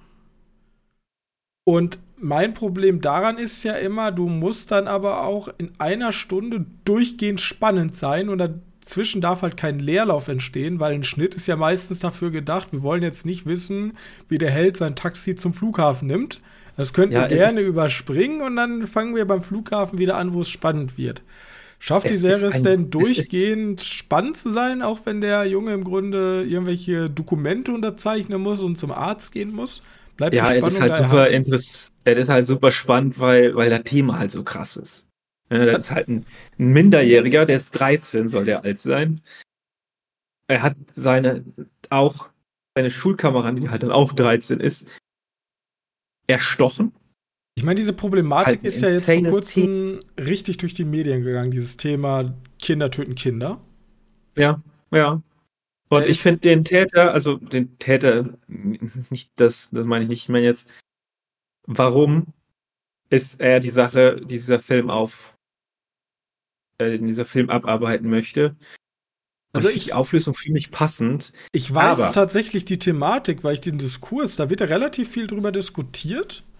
Und mein Problem daran ist ja immer, du musst dann aber auch in einer Stunde durchgehend spannend sein und dazwischen darf halt kein Leerlauf entstehen, weil ein Schnitt ist ja meistens dafür gedacht, wir wollen jetzt nicht wissen, wie der Held sein Taxi zum Flughafen nimmt. Das könnten Ja, wir gerne es- überspringen und dann fangen wir beim Flughafen wieder an, wo es spannend wird. Schafft die Es Serie ist es ein- denn es ist- durchgehend spannend zu sein, auch wenn der Junge im Grunde irgendwelche Dokumente unterzeichnen muss und zum Arzt gehen muss? Bleibt Ja, die es Spannung ist halt da super erhalten? interessant, es ist halt super spannend, weil, weil das Thema halt so krass ist. Ja, das ist halt ein, ein Minderjähriger, der ist dreizehn, soll der alt sein. Er hat seine, auch seine Schulkameradin, die halt dann auch dreizehn ist, erstochen. Ich meine, diese Problematik Halt ein ist ja jetzt vor insanes kurzem richtig durch die Medien gegangen, dieses Thema Kinder töten Kinder. Ja, ja. Und Er ich ist- finde den Täter, also den Täter, nicht das, das meine ich nicht mehr jetzt. Warum ist er die Sache, die dieser Film auf, äh, in dieser Film abarbeiten möchte? Also Und ich- die Auflösung für mich passend. Ich weiß Aber- tatsächlich die Thematik, weil ich den Diskurs, da wird ja relativ viel drüber diskutiert.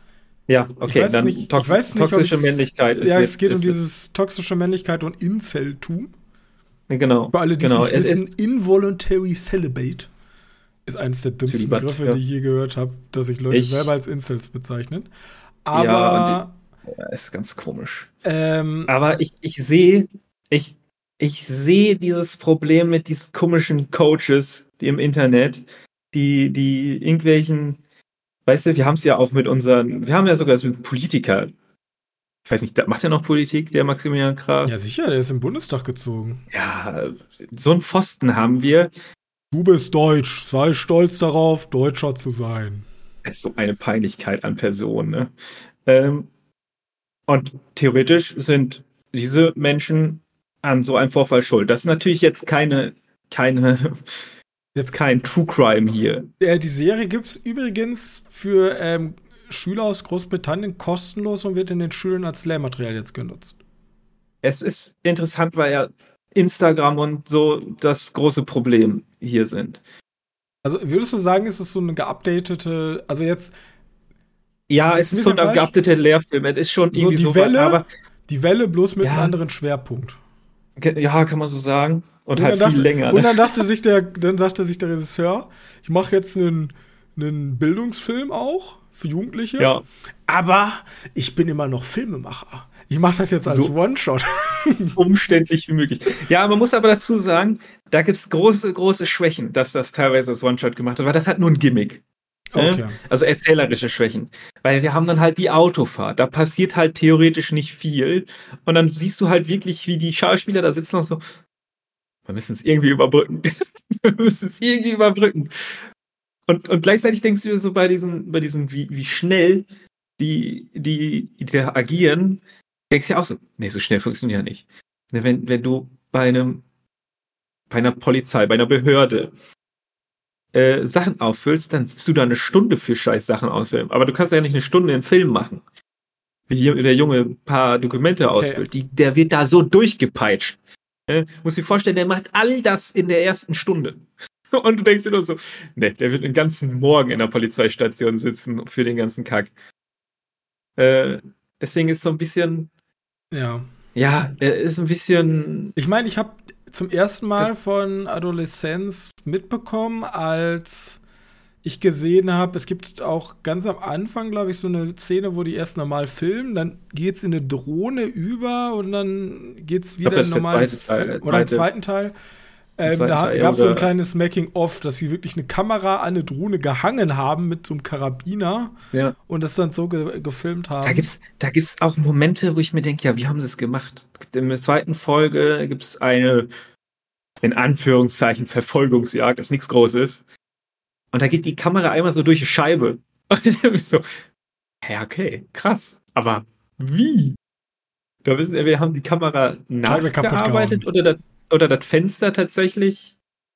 Ja, okay, ich weiß dann nicht, tox ich weiß nicht, toxische ob es, Männlichkeit ist ja, jetzt. es geht um Ist, dieses toxische Männlichkeit und Inceltum. genau, Für alle, die es genau. nicht Es wissen, ist Involuntary Celibate ist eines der dümmsten Zölibat, Begriffe, ja. die ich je gehört habe, dass sich Leute Ich, selber als Incels bezeichnen. ja, und ich, Aber, ja, ist ganz komisch. ähm, Aber ich, ich sehe, ich, ich sehe dieses Problem mit diesen komischen Coaches, die im Internet, die, die irgendwelchen, weißt du, wir haben es ja auch mit unseren, wir haben ja sogar so Politiker, ich weiß nicht, macht er noch Politik, der Maximilian Krah? ja sicher, der ist im Bundestag gezogen. Ja, so einen Pfosten haben wir. Du bist deutsch, sei stolz darauf, Deutscher zu sein. Es ist so eine Peinlichkeit an Personen, ne? Ähm, und theoretisch sind diese Menschen an so einem Vorfall schuld. Das ist natürlich jetzt keine, keine, Jetzt, kein True Crime hier. äh, die Serie gibt es übrigens für ähm, Schüler aus Großbritannien kostenlos und wird in den Schulen als Lehrmaterial jetzt genutzt. Es ist interessant, weil ja Instagram und so das große Problem hier sind. Also würdest du sagen, ist es so eine geupdatete, also jetzt Ja, Ist es ein ist so bisschen ein falsch. geupdateter Lehrfilm. Es ist schon so irgendwie die so weit, Welle, aber die Welle bloß mit Ja. einem anderen Schwerpunkt. ge- ja, kann man so sagen. Und Und halt dann, viel dachte, länger. und Ne? dann dachte sich der, dann dachte sich der Regisseur, ich mache jetzt einen, einen Bildungsfilm auch für Jugendliche, Ja, aber ich bin immer noch Filmemacher. Ich mache das jetzt als So. One-Shot. umständlich wie möglich. Ja, man muss aber dazu sagen, da gibt es große, große Schwächen, dass das teilweise als One-Shot gemacht wird, weil das hat nur ein Gimmick. Ne? Okay. Also erzählerische Schwächen. Weil wir haben dann halt die Autofahrt. Da passiert halt theoretisch nicht viel. Und dann siehst du halt wirklich, wie die Schauspieler da sitzen und so, wir müssen es irgendwie überbrücken. wir müssen es irgendwie überbrücken. Und, und gleichzeitig denkst du dir so bei diesen, bei diesen, wie, wie schnell die, die, die da agieren, denkst du ja auch so, nee, so schnell funktioniert ja nicht. Ne, Wenn, wenn du bei einem, bei einer Polizei, bei einer Behörde äh, Sachen auffüllst, dann sitzt du da eine Stunde für scheiß Sachen ausfüllen. Aber du kannst ja nicht eine Stunde einen Film machen. Wie die- der Junge ein paar Dokumente Okay. ausfüllt. Die, der wird da so durchgepeitscht. Äh, muss dir vorstellen, der macht all das in der ersten Stunde. Und du denkst dir nur so, ne, der wird den ganzen Morgen in der Polizeistation sitzen für den ganzen Kack. Äh, deswegen ist so ein bisschen, Ja. ja, er ist ein bisschen, Ich meine, ich habe zum ersten Mal von Adoleszenz mitbekommen, als ich gesehen habe, es gibt auch ganz am Anfang, glaube ich, so eine Szene, wo die erst normal filmen, dann geht's in eine Drohne über und dann geht's wieder das in ist einen der normalen zweite Teil, Film. der Oder im zweite- zweiten Teil. Ähm, zweiten da Teil, gab es so ein oder- kleines Making-of, dass sie wirklich eine Kamera an eine Drohne gehangen haben mit so einem Karabiner ja. und das dann so ge gefilmt haben. Da gibt's, da gibt's auch Momente, wo ich mir denke, ja, wie haben sie es gemacht? Es gibt in der zweiten Folge gibt's eine, in Anführungszeichen, Verfolgungsjagd, das nichts Großes. Und da geht die Kamera einmal so durch die Scheibe. Und ich hab mich so, ja, okay, krass. Aber wie? Da wissen wir, wir haben die Kamera Scheibe kaputt nachgearbeitet oder das, oder das Fenster tatsächlich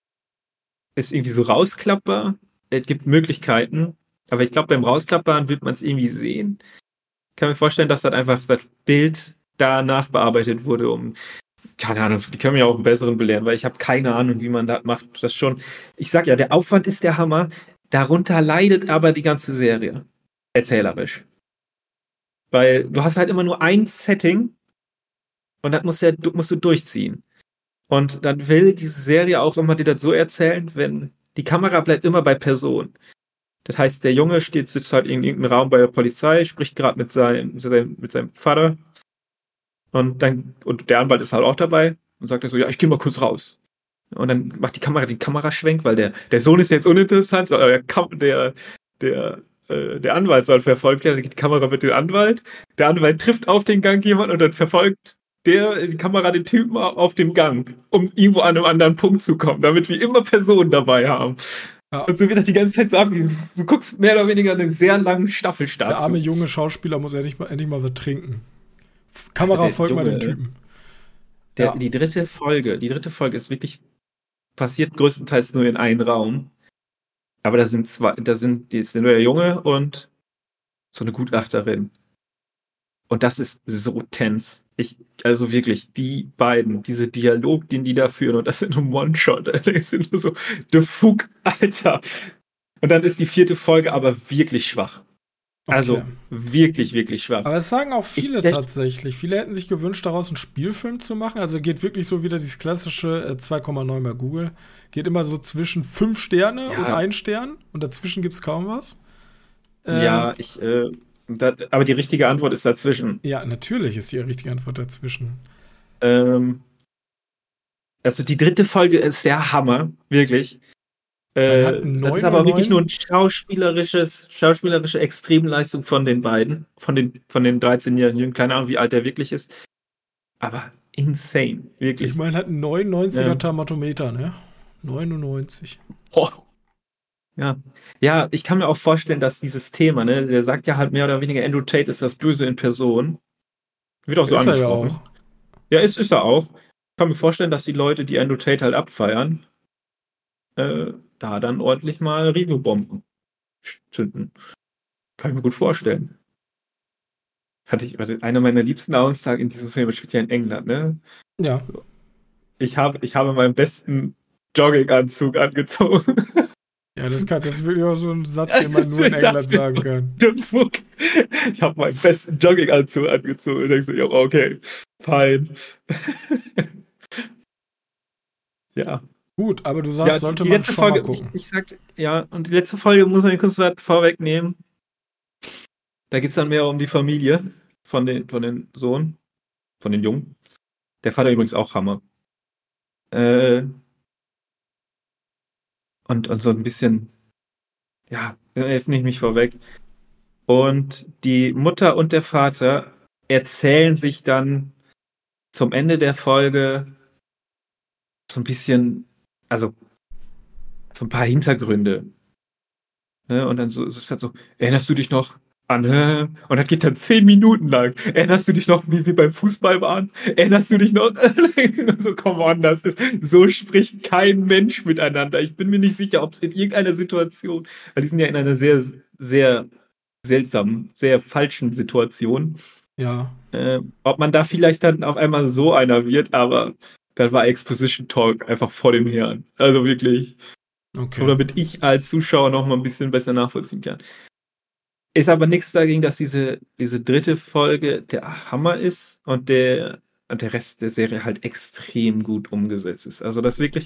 ist irgendwie so rausklappbar. Es gibt Möglichkeiten. Aber ich glaube, beim Rausklappbaren wird man es irgendwie sehen. Ich kann mir vorstellen, dass das einfach das Bild da nachbearbeitet wurde, um, keine Ahnung, die können mir auch einen besseren belehren, weil ich habe keine Ahnung, wie man das macht. Das schon, ich sag ja, der Aufwand ist der Hammer. Darunter leidet aber die ganze Serie. Erzählerisch. Weil du hast halt immer nur ein Setting und das musst du, ja- musst du durchziehen. Und dann will diese Serie auch immer dir das so erzählen, wenn die Kamera bleibt immer bei Person. Das heißt, der Junge steht, sitzt halt in irgendeinem Raum bei der Polizei, spricht gerade mit seinem, mit seinem, mit seinem Vater. Und dann, und der Anwalt ist halt auch dabei und sagt er so, ja, ich gehe mal kurz raus. Und dann macht die Kamera den Kameraschwenk, weil der, der Sohn ist jetzt uninteressant, sondern der, Kam- der, der, äh, der Anwalt soll verfolgt werden. Dann geht die Kamera mit dem Anwalt. Der Anwalt trifft auf den Gang jemanden und dann verfolgt der, die Kamera den Typen auf dem Gang, um irgendwo an einem anderen Punkt zu kommen, damit wir immer Personen dabei haben. Ja. Und so wird das die ganze Zeit so ab. Du guckst mehr oder weniger einen sehr langen Staffelstart. Der arme zu. junge Schauspieler muss endlich mal, endlich mal was trinken. Kamera Alter, der folgt mal dem Junge, Typen. Der, Ja. Die dritte Folge, die dritte Folge ist wirklich, passiert größtenteils nur in einem Raum. Aber da sind zwei, da sind, die ist nur der Junge und so eine Gutachterin. Und das ist so tense. Ich, also wirklich, die beiden, diese Dialog, den die da führen, und das sind nur One-Shot, das sind nur so, the fuck, Alter. Und dann ist die vierte Folge aber wirklich schwach. Also Okay. wirklich, wirklich schwach. Aber es sagen auch viele Ich- tatsächlich. Viele hätten sich gewünscht, daraus einen Spielfilm zu machen. Also geht wirklich so wieder dieses klassische äh, zwei Komma neun bei Google. Geht immer so zwischen fünf Sterne Ja. und ein Stern. Und dazwischen gibt es kaum was. Ja, Ähm, ich, äh, da, aber die richtige Antwort ist dazwischen. ja, natürlich ist die richtige Antwort dazwischen. Ähm, also die dritte Folge ist der Hammer, wirklich. Man hat Äh, das ist aber wirklich nur ein neunundneunzig schauspielerisches, schauspielerische Extremleistung von den beiden, von den, von den dreizehn-jährigen Jungen, keine Ahnung, wie alt der wirklich ist. Aber insane, wirklich. Ich meine, hat einen neunundneunziger Ähm. Tamatometer, ne? neunundneunzig. Boah. Ja. Ja, ich kann mir auch vorstellen, dass dieses Thema, ne, der sagt ja halt mehr oder weniger, Andrew Tate ist das Böse in Person. Wird auch so Ist er ja angesprochen. auch. Ja, ist, ist er auch. Ich kann mir vorstellen, dass die Leute, die Andrew Tate halt abfeiern, äh, da dann ordentlich mal Review-Bomben zünden. Kann ich mir gut vorstellen. Hatte ich, warte, einer meiner liebsten Aussagen in diesem Film, das spielt ja in England, ne? Ja. Ich habe, ich habe meinen besten Jogginganzug angezogen. Ja, das, kann, das ist wirklich auch so ein Satz, den man nur in Das England ist sagen so kann. Dummfuck. Ich habe meinen besten Jogginganzug angezogen. Und denkst so, ja, okay, fein. Ja. Gut, aber du Ja, sagst, die, sollte die man letzte schon mal Folge, ich, gucken. ich sag, ja, und die letzte Folge muss man kurz vorwegnehmen. Da geht es dann mehr um die Familie von den, von den Sohn, von den Jungen. Der Vater übrigens auch Hammer. Äh, und, und so ein bisschen, ja, helfen nicht mich vorweg. Und die Mutter und der Vater erzählen sich dann zum Ende der Folge so ein bisschen, also so ein paar Hintergründe. Ne? Und dann so, es ist halt so, erinnerst du dich noch an, äh? Und das geht dann zehn Minuten lang. Erinnerst du dich noch, wie wir beim Fußball waren? Erinnerst du dich noch? So, come on, das ist, so spricht kein Mensch miteinander. Ich bin mir nicht sicher, ob es in irgendeiner Situation, weil die sind ja in einer sehr, sehr seltsamen, sehr falschen Situation, Ja, äh, ob man da vielleicht dann auf einmal so einer wird, aber dann war Exposition Talk einfach vor dem Herrn. Also wirklich, so okay. damit ich als Zuschauer noch mal ein bisschen besser nachvollziehen kann. Ist aber nichts dagegen, dass diese, diese dritte Folge der Hammer ist und der, und der Rest der Serie halt extrem gut umgesetzt ist. Also das wirklich,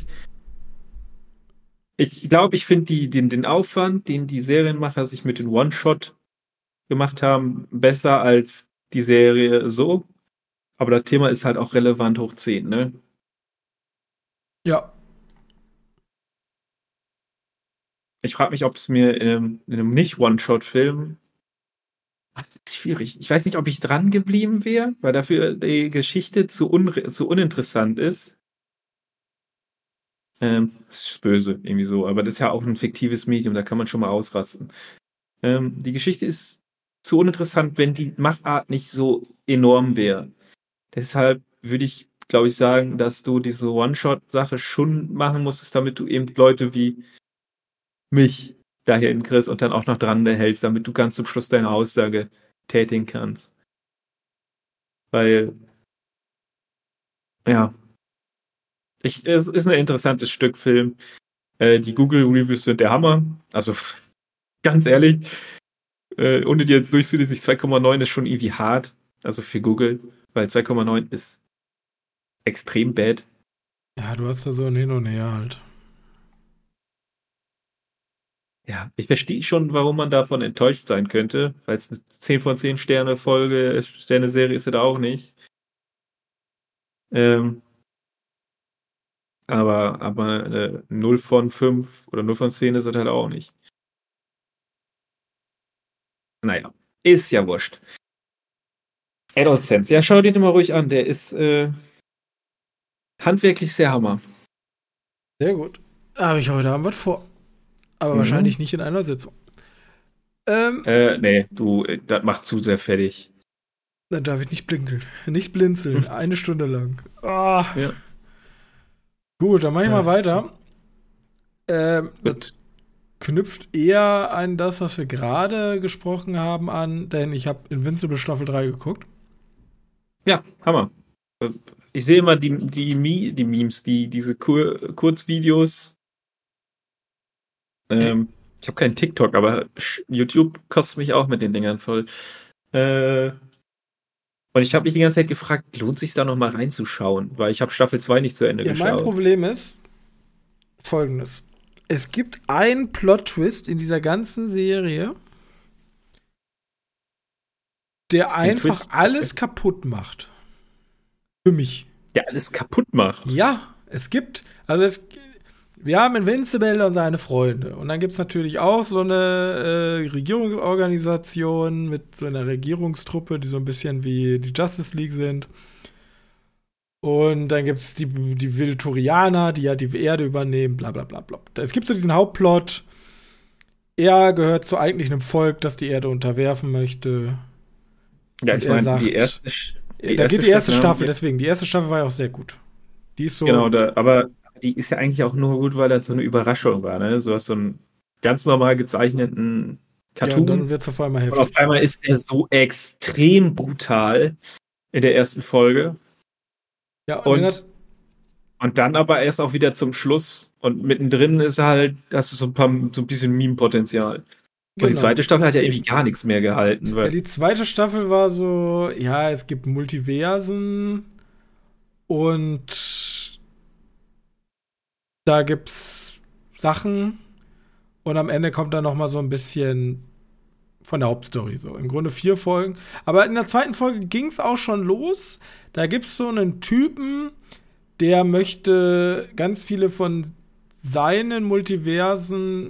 ich glaube, ich finde die, den, den Aufwand, den die Serienmacher sich mit dem One-Shot gemacht haben, besser als die Serie so. Aber das Thema ist halt auch relevant hoch zehn, ne? Ja, Ich frage mich, ob es mir in einem, in einem Nicht-One-Shot-Film. Ach, das ist schwierig. Ich weiß nicht, ob ich dran geblieben wäre, weil dafür die Geschichte zu, unre zu uninteressant ist. Ähm, das ist böse, irgendwie so. Aber das ist ja auch ein fiktives Medium, da kann man schon mal ausrasten. Ähm, die Geschichte ist zu uninteressant, wenn die Machart nicht so enorm wäre. Deshalb würde ich, glaube ich, sagen, dass du diese One-Shot-Sache schon machen musstest, damit du eben Leute wie mich dahin kriegst und dann auch noch dran hältst, damit du ganz zum Schluss deine Aussage tätigen kannst. Weil, ja, ich, es ist ein interessantes Stück Film. Äh, die Google-Reviews sind der Hammer. Also, ganz ehrlich, äh, ohne die jetzt durchzulesen, zwei Komma neun ist schon irgendwie hart. Also für Google, weil zwei Komma neun ist extrem bad. ja, du hast da so ein Hin und Her halt. Ja, ich verstehe schon, warum man davon enttäuscht sein könnte, weil es eine zehn von zehn Sterne Folge, Sterne-Serie ist es auch nicht. Ähm, aber aber äh, null von fünf oder null von zehn ist es halt auch nicht. Naja, ist ja wurscht. AdolSense, ja, schau dir den mal ruhig an, der ist äh, handwerklich sehr Hammer. Sehr gut. Da habe ich heute Abend was vor. Aber Mhm. wahrscheinlich nicht in einer Sitzung. Ähm, Äh, nee, du, äh, das macht zu sehr fertig. dann darf ich nicht blinkeln. Nicht blinzeln. Eine Stunde lang. Ah. Ja. Gut, dann mach ich Ja. mal weiter. Ähm, das Gut. knüpft eher an das, was wir gerade gesprochen haben, an, denn ich habe Invincible Staffel drei geguckt. Ja, Hammer. Äh, Ich sehe immer die, die, Mi- die Memes, die, diese Kur Kurzvideos. Ähm, Ich habe keinen TikTok, aber YouTube kostet mich auch mit den Dingern voll. Äh, und ich habe mich die ganze Zeit gefragt, lohnt sich da noch mal reinzuschauen? Weil ich habe Staffel zwei nicht zu Ende Ja, geschaut. mein Problem ist folgendes. Es gibt einen Plot-Twist in dieser ganzen Serie, der einfach Twist? alles kaputt macht. Für mich. Der alles kaputt macht. Ja, es gibt, also es, wir haben Invincible und seine Freunde. Und dann gibt es natürlich auch so eine äh, Regierungsorganisation mit so einer Regierungstruppe, die so ein bisschen wie die Justice League sind. Und dann gibt es die, die Vilturianer, die ja die Erde übernehmen, bla bla bla bla. Es gibt so diesen Hauptplot, er gehört zu eigentlich einem Volk, das die Erde unterwerfen möchte. Ja, Und ich er meine, sagt- die erste, die da geht die erste haben Staffel, wir- deswegen. Die erste Staffel war ja auch sehr gut. Die ist so. Genau, da, aber die ist ja eigentlich auch nur gut, weil das so eine Überraschung war, ne? So hast so einen ganz normal gezeichneten Ja, und Cartoon. dann wird es auf einmal und auf heftig. einmal ist der so extrem brutal in der ersten Folge. Ja, und, Und, in der, und dann aber erst auch wieder zum Schluss. Und mittendrin ist halt, hast du so ein paar, so ein bisschen Meme-Potenzial. Und die genau. zweite Staffel hat ja irgendwie gar nichts mehr gehalten. Ja, Weil, die zweite Staffel war so, ja, es gibt Multiversen und da gibt's Sachen und am Ende kommt dann noch mal so ein bisschen von der Hauptstory so. Im Grunde vier Folgen. Aber in der zweiten Folge ging's auch schon los. Da gibt's so einen Typen, der möchte ganz viele von seinen Multiversen,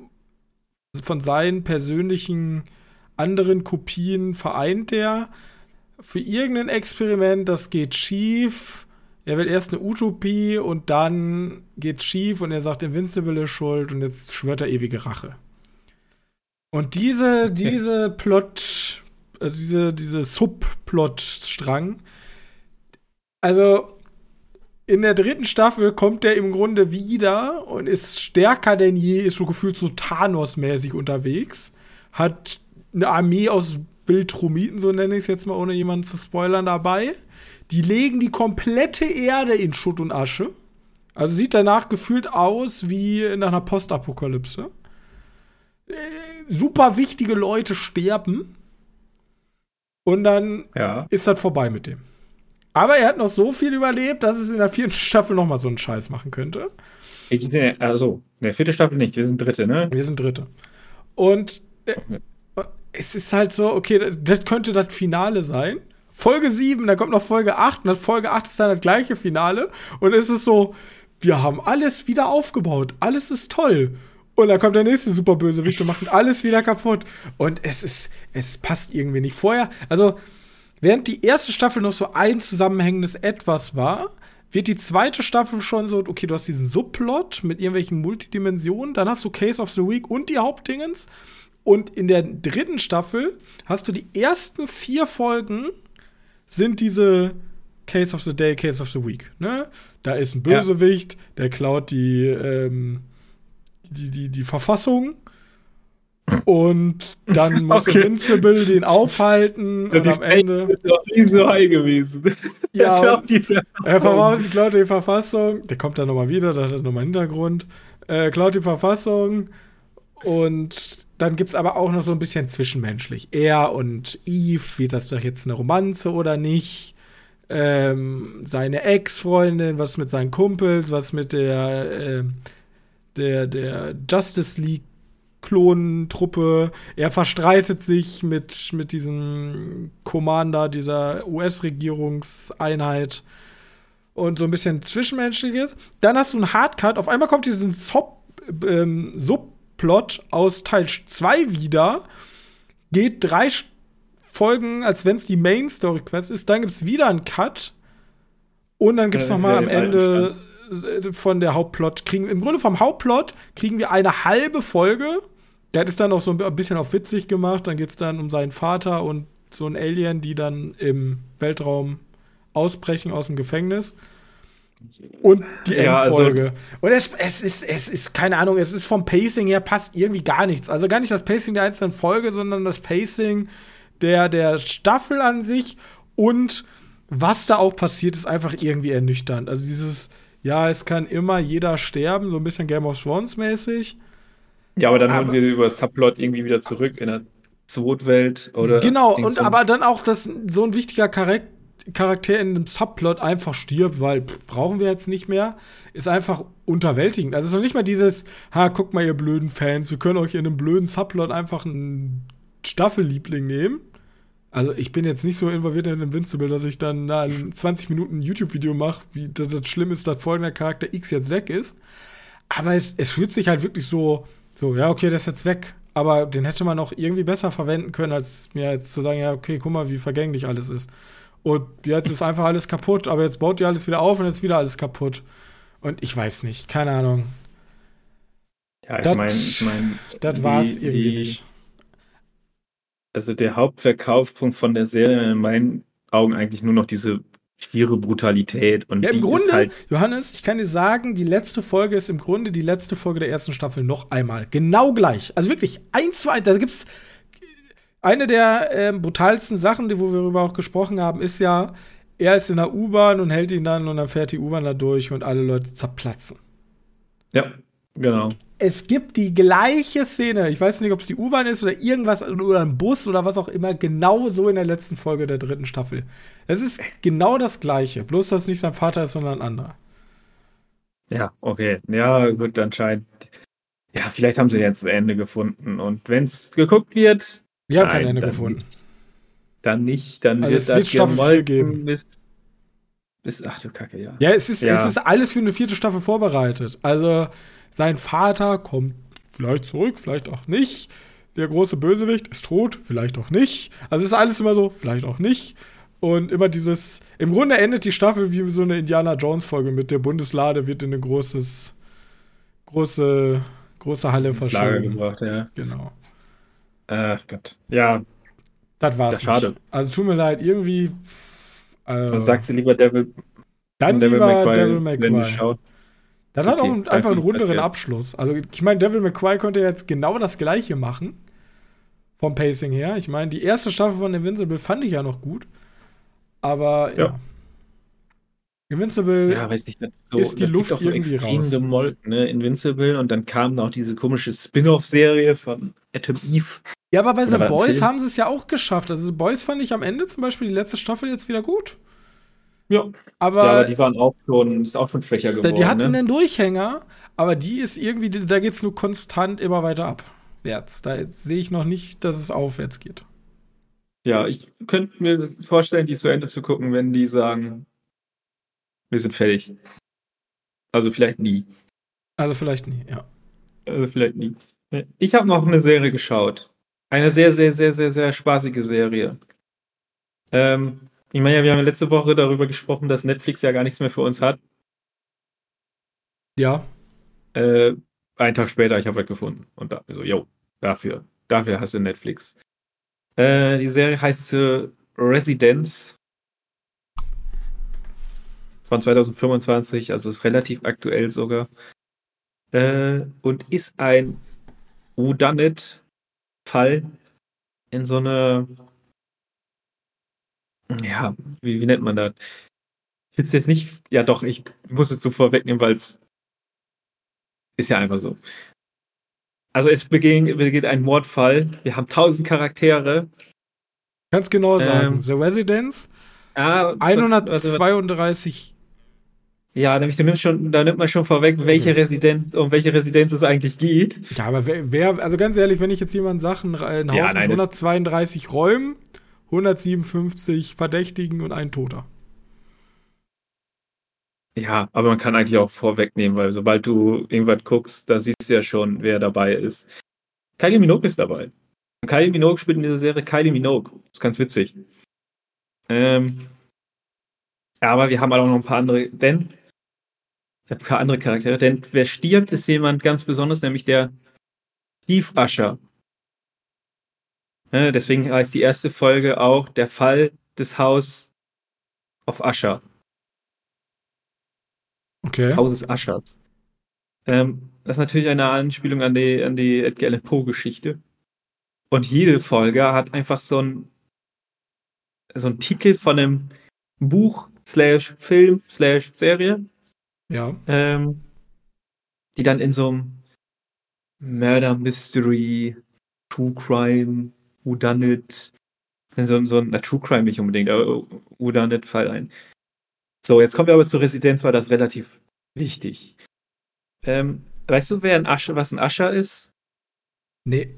von seinen persönlichen anderen Kopien vereint er für irgendein Experiment, das geht schief. Er will erst eine Utopie und dann geht's schief und er sagt, Invincible ist schuld und jetzt schwört er ewige Rache. Und diese, Okay. diese Plot, also diese, diese Subplot-Strang, also in der dritten Staffel kommt der im Grunde wieder und ist stärker denn je, ist so gefühlt so Thanos-mäßig unterwegs, hat eine Armee aus Viltrumiten, so nenne ich es jetzt mal, ohne jemanden zu spoilern, dabei. Die legen die komplette Erde in Schutt und Asche. Also sieht danach gefühlt aus wie nach einer Postapokalypse. Äh, super wichtige Leute sterben. Und dann ja. ist das vorbei mit dem. Aber er hat noch so viel überlebt, dass es in der vierten Staffel noch mal so einen Scheiß machen könnte. Ich, also, in der vierten Staffel nicht, wir sind dritte, ne? Wir sind Dritte. Und äh, Okay. es ist halt so, okay, das, das könnte das Finale sein. Folge sieben, dann kommt noch Folge acht, und dann Folge acht ist dann das gleiche Finale. Und es ist so, wir haben alles wieder aufgebaut. Alles ist toll. Und dann kommt der nächste Superbösewicht und macht alles wieder kaputt. Und es ist, es passt irgendwie nicht. Vorher, also, während die erste Staffel noch so ein zusammenhängendes Etwas war, wird die zweite Staffel schon so, okay, du hast diesen Subplot mit irgendwelchen Multidimensionen, dann hast du Case of the Week und die Hauptdingens. Und in der dritten Staffel hast du die ersten vier Folgen sind diese Case of the Day, Case of the Week. Ne? Da ist ein Bösewicht, der klaut die, ähm, die, die, die Verfassung. Und dann muss Okay. Invincible den aufhalten. Ja, und am Ende. ist doch nie so high gewesen. Ja, Ich glaub, und- die Er Verfassung. verbaut die klaut die Verfassung. Der kommt dann nochmal wieder, das hat nochmal Hintergrund. Äh, klaut die Verfassung. Und dann gibt's aber auch noch so ein bisschen zwischenmenschlich. Er und Eve, wird das doch jetzt eine Romanze oder nicht? Ähm, seine Ex-Freundin, was mit seinen Kumpels, was mit der, ähm, der, der Justice League Klonentruppe. Er verstreitet sich mit, mit diesem Commander dieser U S-Regierungseinheit und so ein bisschen Zwischenmenschliches. Dann hast du einen Hardcut. Auf einmal kommt diesen Sub, ähm, Subplot aus Teil zwei wieder. Geht drei St- Folgen, als wenn es die Main-Story-Quest ist. Dann gibt's wieder einen Cut. Und dann gibt's Ja, noch mal am im alten Ende von der Hauptplot. Kriegen, im Grunde vom Hauptplot kriegen wir eine halbe Folge. Der hat es dann auch so ein bisschen auf witzig gemacht. Dann geht's dann um seinen Vater und so ein Alien, die dann im Weltraum ausbrechen aus dem Gefängnis. Und die Ja, Endfolge. also- und es, es, ist, es ist, keine Ahnung, es ist vom Pacing her passt irgendwie gar nichts. Also gar nicht das Pacing der einzelnen Folge, sondern das Pacing der, der Staffel an sich. Und was da auch passiert, ist einfach irgendwie ernüchternd. Also dieses, ja, es kann immer jeder sterben, so ein bisschen Game of Thrones mäßig. Ja, aber dann Aber- holen wir über Subplot irgendwie wieder zurück in der Zwotwelt oder. Genau, Dings und so. aber dann auch, dass so ein wichtiger Charak- Charakter in einem Subplot einfach stirbt, weil pff, brauchen wir jetzt nicht mehr, ist einfach unterwältigend. Also es ist noch nicht mal dieses, ha, guck mal, ihr blöden Fans, wir können euch in einem blöden Subplot einfach einen Staffelliebling nehmen. Also ich bin jetzt nicht so involviert in Invincible, dass ich dann na, ein zwanzig Minuten YouTube-Video mache, wie dass das schlimm ist, dass folgender Charakter X jetzt weg ist. Aber es, es fühlt sich halt wirklich so, so, ja, okay, der ist jetzt weg. Aber den hätte man auch irgendwie besser verwenden können, als mir jetzt zu sagen, ja, okay, guck mal, wie vergänglich alles ist. Und jetzt ist einfach alles kaputt, aber jetzt baut ihr alles wieder auf und jetzt wieder alles kaputt. Und ich weiß nicht, keine Ahnung. Ja, ich Das- meine, ich mein, Das war's die- irgendwie die- nicht. Also der Hauptverkaufspunkt von der Serie in meinen Augen eigentlich nur noch diese schiere Brutalität. Und Ja, im die Grunde, ist halt. Johannes, ich kann dir sagen, die letzte Folge ist im Grunde die letzte Folge der ersten Staffel noch einmal. Genau gleich. Also wirklich, eins zu eins. Da gibt's eine der ähm, brutalsten Sachen, die, wo wir darüber auch gesprochen haben, ist ja, er ist in der U-Bahn und hält ihn dann und dann fährt die U-Bahn da durch und alle Leute zerplatzen. Ja, genau. Es gibt die gleiche Szene, ich weiß nicht, ob es die U-Bahn ist oder irgendwas oder ein Bus oder was auch immer, genau so in der letzten Folge der dritten Staffel. Es ist genau das Gleiche, bloß dass es nicht sein Vater ist, sondern ein anderer. Ja, okay. Ja, gut, anscheinend. Ja, vielleicht haben sie jetzt ein Ende gefunden. Und wenn es geguckt wird, Wir haben Nein, kein Ende dann gefunden. nicht. dann nicht. Dann Also wird es wird das Staffel vier gemolken geben. Bis, bis, ach du Kacke, ja. Ja, es ist, Ja. es ist alles für eine vierte Staffel vorbereitet. Also sein Vater kommt vielleicht zurück, vielleicht auch nicht. Der große Bösewicht ist tot, vielleicht auch nicht. Also es ist alles immer so, vielleicht auch nicht. Und immer dieses, im Grunde endet die Staffel wie so eine Indiana Jones Folge mit der Bundeslade wird in eine großes, große, große Halle Lager verschoben. gebracht, ja. Genau. Ach Gott. Ja, Das war's. Ja, schade. Nicht. Also tut mir leid, irgendwie. Äh, was sagst du lieber Devil, dann Devil lieber May Cry, Devil May wenn du Cry. schaust? Das hat auch Okay, ein- einfach einen einfach runderen erzähl. Abschluss. Also, ich meine, Devil May Cry könnte jetzt genau das Gleiche machen. Vom Pacing her. Ich meine, die erste Staffel von Invincible fand ich ja noch gut. Aber, ja. Ja. Invincible, Ja, weiß nicht, das ist so, ist die das Luft liegt auch so irgendwie extrem raus. gemolken, ne? Invincible und dann kam noch diese komische Spin-off-Serie von Atom Eve. ja, aber bei The Oder war das ein Boys Film? haben sie es ja auch geschafft. Also, The Boys fand ich am Ende zum Beispiel die letzte Staffel jetzt wieder gut. Ja. Aber, ja, aber die waren auch schon, ist auch schon schwächer geworden. die hatten ne? einen Durchhänger, aber die ist irgendwie, da geht es nur konstant immer weiter abwärts. Da sehe ich noch nicht, dass es aufwärts geht. Ja, ich könnte mir vorstellen, die zu Ende zu gucken, wenn die sagen, wir sind fertig. Also vielleicht nie. Also, vielleicht nie, ja. Also vielleicht nie. Ich habe noch eine Serie geschaut. Eine sehr, sehr, sehr, sehr, sehr spaßige Serie. Ähm, ich meine ja, wir haben letzte Woche darüber gesprochen, dass Netflix ja gar nichts mehr für uns hat. Ja. Äh, einen Tag später, ich habe was gefunden. Und da so, yo, dafür, dafür hast du Netflix. Äh, die Serie heißt äh, Residence von zwanzig fünfundzwanzig, also ist relativ aktuell sogar. Äh, und ist ein Whodunit-Fall in so eine, ja, wie, wie nennt man das? Ich will es jetzt nicht, ja doch, ich muss es so vorwegnehmen, weil es ist ja einfach so. Also es beginnt, beginnt ein Mordfall. Wir haben tausend Charaktere. Ganz genau sagen. Ähm, The Residence, Ah, hundertzweiunddreißig. Ja, nämlich du nimmst schon, da nimmt man schon vorweg, welche Residenz, um welche Residenz es eigentlich geht. Ja, aber wer, wer, also ganz ehrlich, wenn ich jetzt jemanden sage, ein, ein Haus Ja, mit nein, das- hundertzweiunddreißig Räumen, hundertsiebenundfünfzig Verdächtigen und ein Toter. Ja, aber man kann eigentlich auch vorwegnehmen, weil sobald du irgendwas guckst, da siehst du ja schon, wer dabei ist. Kylie Minogue ist dabei. Und Kylie Minogue spielt in dieser Serie Kylie Minogue. Ist ganz witzig. Ähm, aber wir haben auch noch ein paar andere, denn ein paar andere Charaktere, denn wer stirbt, ist jemand ganz besonders, nämlich der Chief Usher. Ne, deswegen heißt die erste Folge auch der Fall des Haus of Usher. Okay. Hauses Ushers. Ähm, das ist natürlich eine Anspielung an die, an die Edgar Allan Poe-Geschichte. Und jede Folge hat einfach so ein so ein Titel von einem Buch slash Film slash Serie, Ja. ähm, die dann in so einem Murder Mystery, True Crime, Whodunit. So, so ein na, True Crime nicht unbedingt, aber Whodunit-Fall ein. So, jetzt kommen wir aber zur Residenz, war das relativ wichtig. Ähm, weißt du, wer ein Usher, was ein Usher ist? Nee.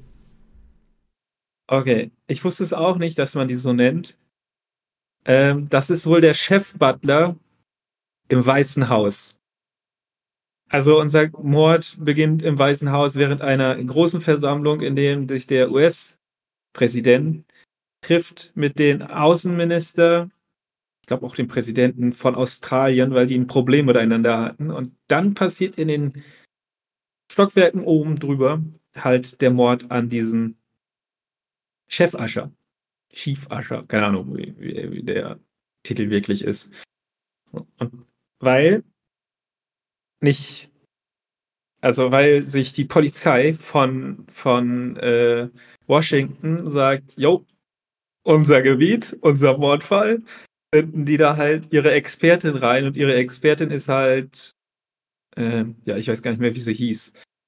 Okay, ich wusste es auch nicht, dass man die so nennt. Ähm, das ist wohl der Chefbutler im Weißen Haus. Also unser Mord beginnt im Weißen Haus während einer großen Versammlung, in dem sich der U S-Präsident trifft mit den Außenminister, ich glaube auch den Präsidenten von Australien, weil die ein Problem miteinander hatten. Und dann passiert in den Stockwerken oben drüber halt der Mord an diesen Chef-Usher. Chief Usher, keine Ahnung, wie, wie, wie der Titel wirklich ist. Und weil nicht, also weil sich die Polizei von, von äh, Washington sagt, jo, unser Gebiet, unser Mordfall, senden die da halt ihre Expertin rein und ihre Expertin ist halt, äh, ja, ich weiß gar nicht mehr, wie sie hieß.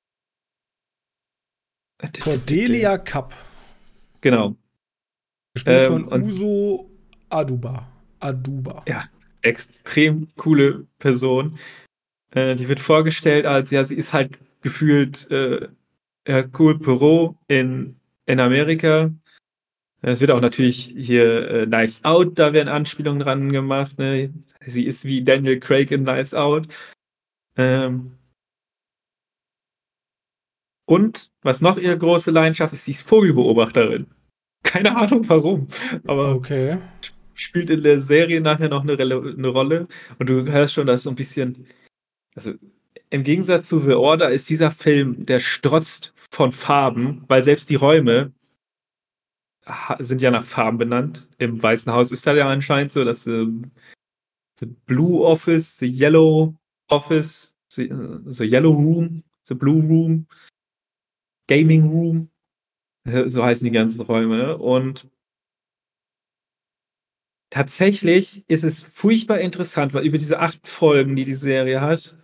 Cordelia Kapp. Genau. Gespielt Ähm, von und Uso Aduba. Aduba. ja, extrem coole Person. Äh, die wird vorgestellt als, ja, sie ist halt gefühlt äh, Hercule Poirot in, in Amerika. Es wird auch natürlich hier äh, Knives Out, da werden Anspielungen dran gemacht. Ne? Sie ist wie Daniel Craig in Knives Out. Ähm, und was noch ihre große Leidenschaft ist, sie ist Vogelbeobachterin. Keine Ahnung warum, aber Okay. spielt in der Serie nachher noch eine, Rele eine Rolle. Und du hörst schon, dass so ein bisschen, also im Gegensatz zu The Order ist dieser Film, der strotzt von Farben, weil selbst die Räume sind ja nach Farben benannt. Im Weißen Haus ist da ja anscheinend so, dass ähm, the Blue Office, the Yellow Office, the, the Yellow Room, the Blue Room, Gaming Room, so heißen die ganzen Räume. Ne? Und tatsächlich ist es furchtbar interessant, weil über diese acht Folgen, die die Serie hat,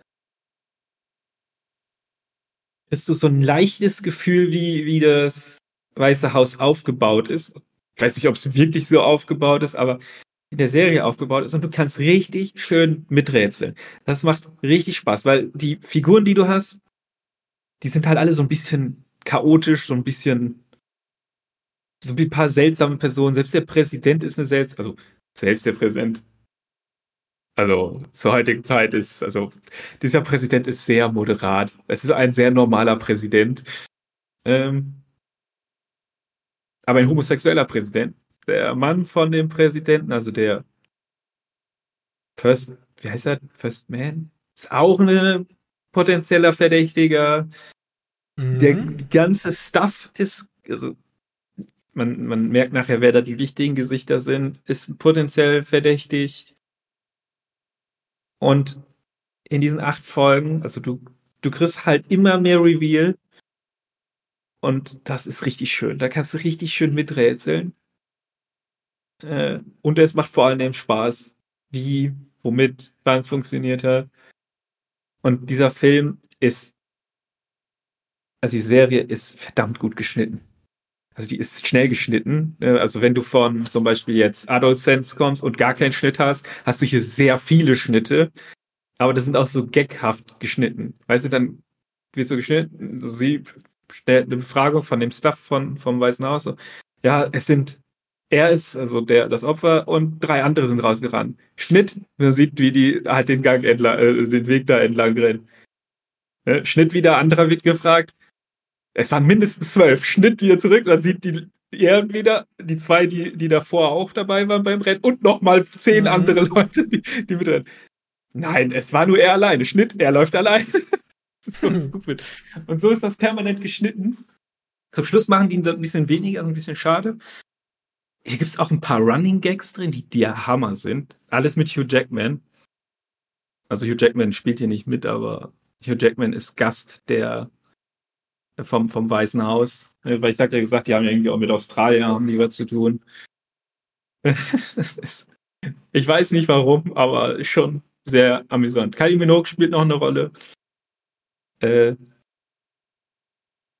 hast du so ein leichtes Gefühl, wie, wie das Weiße Haus aufgebaut ist. Ich weiß nicht, ob es wirklich so aufgebaut ist, aber in der Serie aufgebaut ist und du kannst richtig schön miträtseln. Das macht richtig Spaß, weil die Figuren, die du hast, die sind halt alle so ein bisschen chaotisch, so ein bisschen, so ein paar seltsame Personen. Selbst der Präsident ist eine selbst, also selbst der Präsident. Also zur heutigen Zeit ist, also dieser Präsident ist sehr moderat. Es ist ein sehr normaler Präsident. Ähm, aber ein homosexueller Präsident. Der Mann von dem Präsidenten, also der First, wie heißt er? First Man? Ist auch ein potenzieller Verdächtiger. Mhm. Der ganze Stuff ist, also man, man merkt nachher, wer da die wichtigen Gesichter sind, ist potenziell verdächtig. Und in diesen acht Folgen, also du, du kriegst halt immer mehr Reveal. Und das ist richtig schön. Da kannst du richtig schön miträtseln. Äh, und es macht vor allem Spaß, wie, womit, wann es funktioniert hat. Und dieser Film ist, also die Serie ist verdammt gut geschnitten. Also die ist schnell geschnitten. Also wenn du von zum Beispiel jetzt Adult Sense kommst und gar keinen Schnitt hast, hast du hier sehr viele Schnitte. Aber das sind auch so gaghaft geschnitten. Weißt du, dann wird so geschnitten, sie stellt eine Befragung von dem Staff von, vom Weißen Haus. So, ja, es sind, er ist, also der, das Opfer und drei andere sind rausgerannt. Schnitt, man sieht, wie die halt den Gang entlang, äh, den Weg da entlang rennen. Ne? Schnitt wieder, anderer wird gefragt. Es waren mindestens zwölf. Schnitt wieder zurück, dann sieht die er wieder, die zwei, die, die davor auch dabei waren beim Rennen und nochmal zehn Mhm. andere Leute, die, die mitrennen. Nein, es war nur er alleine. Schnitt, er läuft allein. Das ist so Hm. stupid. Und so ist das permanent geschnitten. Zum Schluss machen die ein bisschen weniger, ein bisschen schade. Hier gibt es auch ein paar Running Gags drin, die der Hammer sind. Alles mit Hugh Jackman. Also Hugh Jackman spielt hier nicht mit, aber Hugh Jackman ist Gast der vom, vom Weißen Haus. Weil ich sagte ja gesagt, die haben ja irgendwie auch mit Australien haben die was zu tun. Ich weiß nicht warum, aber schon sehr amüsant. Kylie Minogue spielt noch eine Rolle. Äh,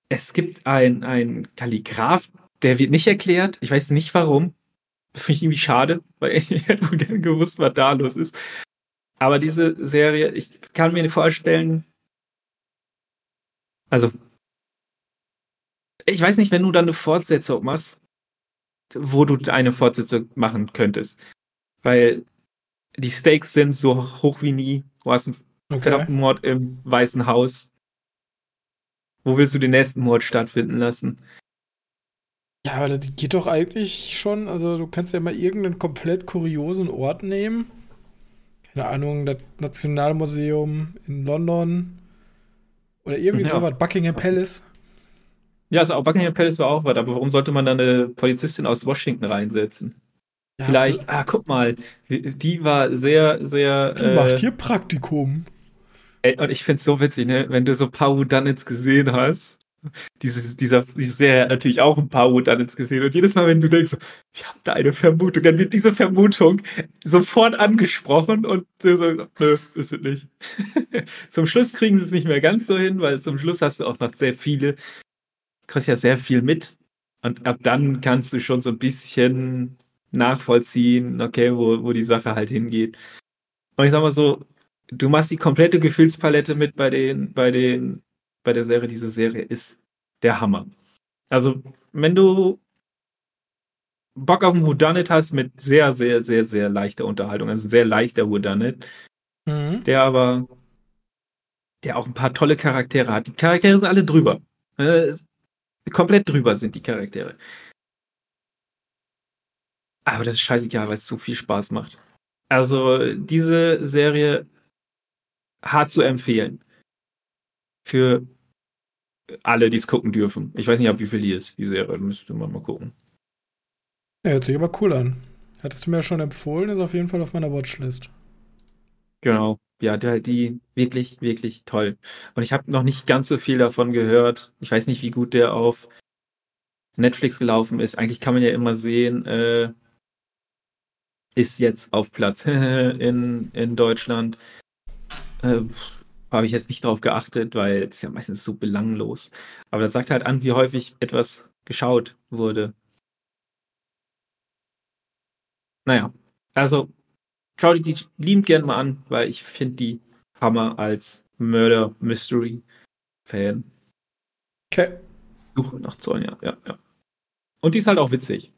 es gibt ein, ein Kalligraph, der wird nicht erklärt. Ich weiß nicht warum. Das finde ich irgendwie schade, weil ich hätte wohl gerne gewusst, was da los ist. Aber diese Serie, ich kann mir vorstellen, also, ich weiß nicht, wenn du dann eine Fortsetzung machst, wo du eine Fortsetzung machen könntest. Weil die Stakes sind so hoch wie nie. Du hast einen Okay. verdammten Mord im Weißen Haus. Wo willst du den nächsten Mord stattfinden lassen? Ja, aber das geht doch eigentlich schon. Also, du kannst ja mal irgendeinen komplett kuriosen Ort nehmen. Keine Ahnung, das Nationalmuseum in London. Oder irgendwie Ja. sowas. Buckingham Palace. Ja, also auch Buckingham Palace war auch was, aber warum sollte man da eine Polizistin aus Washington reinsetzen? Ja, Vielleicht, ah, guck mal, die war sehr, sehr. die äh, macht hier Praktikum. Ey, und ich find's so witzig, ne, wenn du so ein paar Whodunits gesehen hast. Dieses, dieser, diese Serie hat natürlich auch ein paar Whodunits gesehen. Und jedes Mal, wenn du denkst, so, ich habe da eine Vermutung, dann wird diese Vermutung sofort angesprochen und du so, nö, ist es nicht. Zum Schluss kriegen sie es nicht mehr ganz so hin, weil zum Schluss hast du auch noch sehr viele, du kriegst ja sehr viel mit. Und ab dann kannst du schon so ein bisschen nachvollziehen, okay, wo, wo die Sache halt hingeht. Und ich sag mal so, du machst die komplette Gefühlspalette mit bei den, bei den, bei der Serie. Diese Serie ist der Hammer. Also, wenn du Bock auf ein Whodunit hast mit sehr, sehr, sehr, sehr leichter Unterhaltung, also sehr leichter Whodunit, Mhm. der aber, der auch ein paar tolle Charaktere hat. Die Charaktere sind alle drüber. Äh, komplett drüber sind die Charaktere. Aber das ist scheißegal, weil es so viel Spaß macht. Also, diese Serie hart zu empfehlen. Für alle, die es gucken dürfen. Ich weiß nicht, ab wie viel die ist, die Serie. Müsste man mal gucken. Ja, hört sich aber cool an. Hattest du mir ja schon empfohlen, ist auf jeden Fall auf meiner Watchlist. Genau. Ja, die, die wirklich, wirklich toll. Und ich habe noch nicht ganz so viel davon gehört. Ich weiß nicht, wie gut der auf Netflix gelaufen ist. Eigentlich kann man ja immer sehen, äh, ist jetzt auf Platz in, in Deutschland. Äh, habe ich jetzt nicht drauf geachtet, weil es ist ja meistens so belanglos. Aber das sagt halt an, wie häufig etwas geschaut wurde. Naja, also schau dir die liebend gern mal an, weil ich finde die Hammer als Murder Mystery Fan. Okay. Suche nach Zollen, ja, ja, ja. Und die ist halt auch witzig.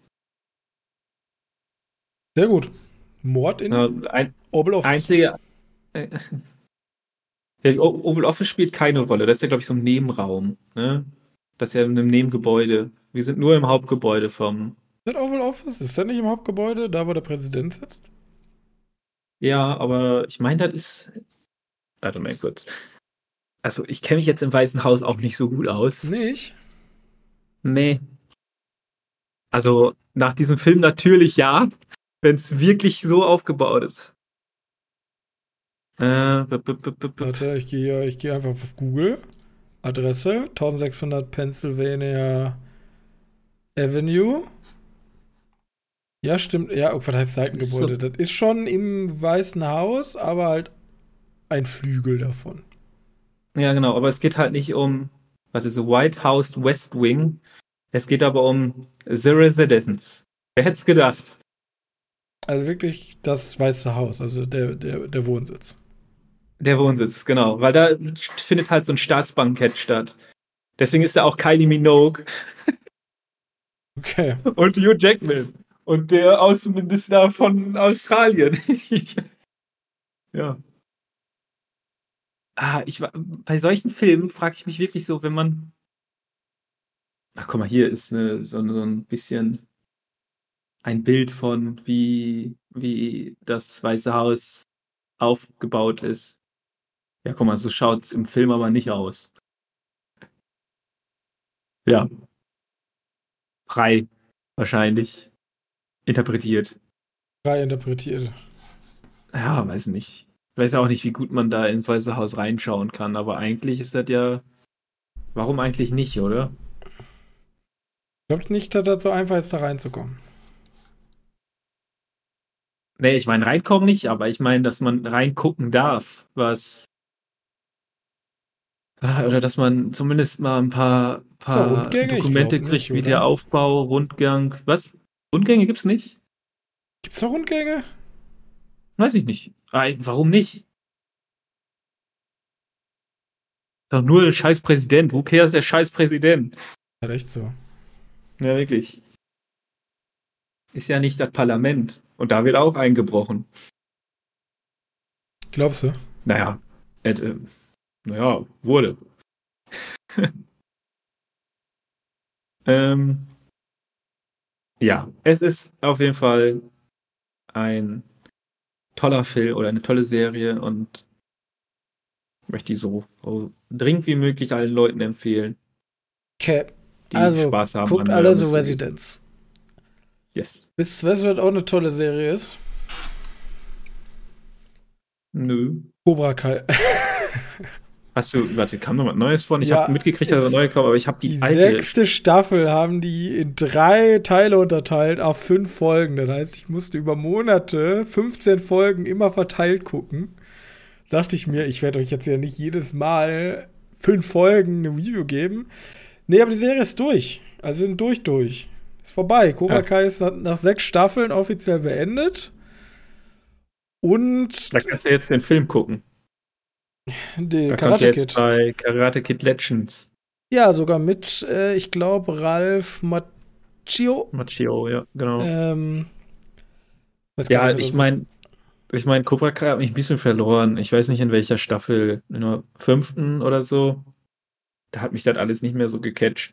Sehr gut. Mord in Ja, ein, Oval Office. einzige. Äh, ja, Oval Office spielt keine Rolle. Das ist ja, glaube ich, so ein Nebenraum. Ne? Das ist ja in einem Nebengebäude. Wir sind nur im Hauptgebäude vom. Ist das Oval Office? Ist das nicht im Hauptgebäude, da wo der Präsident sitzt? Ja, aber ich meine, das ist. Warte mal kurz. Also, ich kenne mich jetzt im Weißen Haus auch nicht so gut aus. Nicht? Nee. Also, nach diesem Film natürlich ja, wenn es wirklich so aufgebaut ist. Äh, b -b -b -b -b Warte, ich gehe ich geh einfach auf Google. Adresse eintausendsechshundert Pennsylvania Avenue. Ja, stimmt. Ja, oh, was heißt Seitengebäude? so, Das ist schon im Weißen Haus, aber halt ein Flügel davon. ja, genau, aber es geht halt nicht um, warte, so White House West Wing. Es geht aber um The Residence. Wer hätte es gedacht? Also wirklich das Weiße Haus, also der, der, der Wohnsitz. Der Wohnsitz, genau. Weil da findet halt so ein Staatsbankett statt. Deswegen ist da auch Kylie Minogue Okay. und Hugh Jackman und der Außenminister von Australien. Ja. Ah, ich war, bei solchen Filmen frage ich mich wirklich so, wenn man. Ach, guck mal, hier ist eine, so, so ein bisschen ein Bild von, wie, wie das Weiße Haus aufgebaut ist. Ja, guck mal, so schaut es im Film aber nicht aus. Ja, frei wahrscheinlich interpretiert. Frei interpretiert. Ja, weiß nicht. Ich weiß auch nicht, wie gut man da ins Weiße Haus reinschauen kann, aber eigentlich ist das ja. Warum eigentlich nicht, oder? Ich glaube nicht, dass das so einfach ist, da reinzukommen. Nee, ich meine, reinkommen nicht, aber ich meine, dass man reingucken darf, was Oder dass man zumindest mal ein paar, paar Dokumente kriegt, nicht, wie der Aufbau, Rundgang. Was? Rundgänge gibt's nicht? Gibt's da Rundgänge? Weiß ich nicht. Ah, warum nicht? Doch nur der scheiß Präsident. Wo cares der scheiß Präsident? Ja, echt so. Ja, wirklich. Ist ja nicht das Parlament. Und da wird auch eingebrochen. Glaubst du? Naja. Äh, äh, naja, wurde. ähm, ja, es ist auf jeden Fall ein toller Film oder eine tolle Serie und ich möchte die so, so dringend wie möglich allen Leuten empfehlen. Okay. Die also, Spaß haben. Guckt alle so Residence. Yes. Weißt du, was auch eine tolle Serie ist? Nö. Cobra Kai. Hast du, warte, kam noch was Neues von? Ich ja, habe mitgekriegt, dass er neu kam, aber ich habe die, die alte. Die sechste Staffel haben die in drei Teile unterteilt auf fünf Folgen. Das heißt, ich musste über Monate fünfzehn Folgen immer verteilt gucken. Dachte ich mir, ich werde euch jetzt ja nicht jedes Mal fünf Folgen eine Review geben. Nee, aber die Serie ist durch. Also sind durch, durch. Ist vorbei. Cobra ja. Kai ist nach, nach sechs Staffeln offiziell beendet. Und da kannst du jetzt den Film gucken. Die da Karate Kid. Bei Karate Kid Legends. Ja, sogar mit, äh, ich glaube, Ralph Macchio. Macchio, ja, genau. Ähm, ja, ich meine, ich meine, Cobra Kai hat mich ein bisschen verloren. Ich weiß nicht, in welcher Staffel, in der fünften oder so. Da hat mich das alles nicht mehr so gecatcht.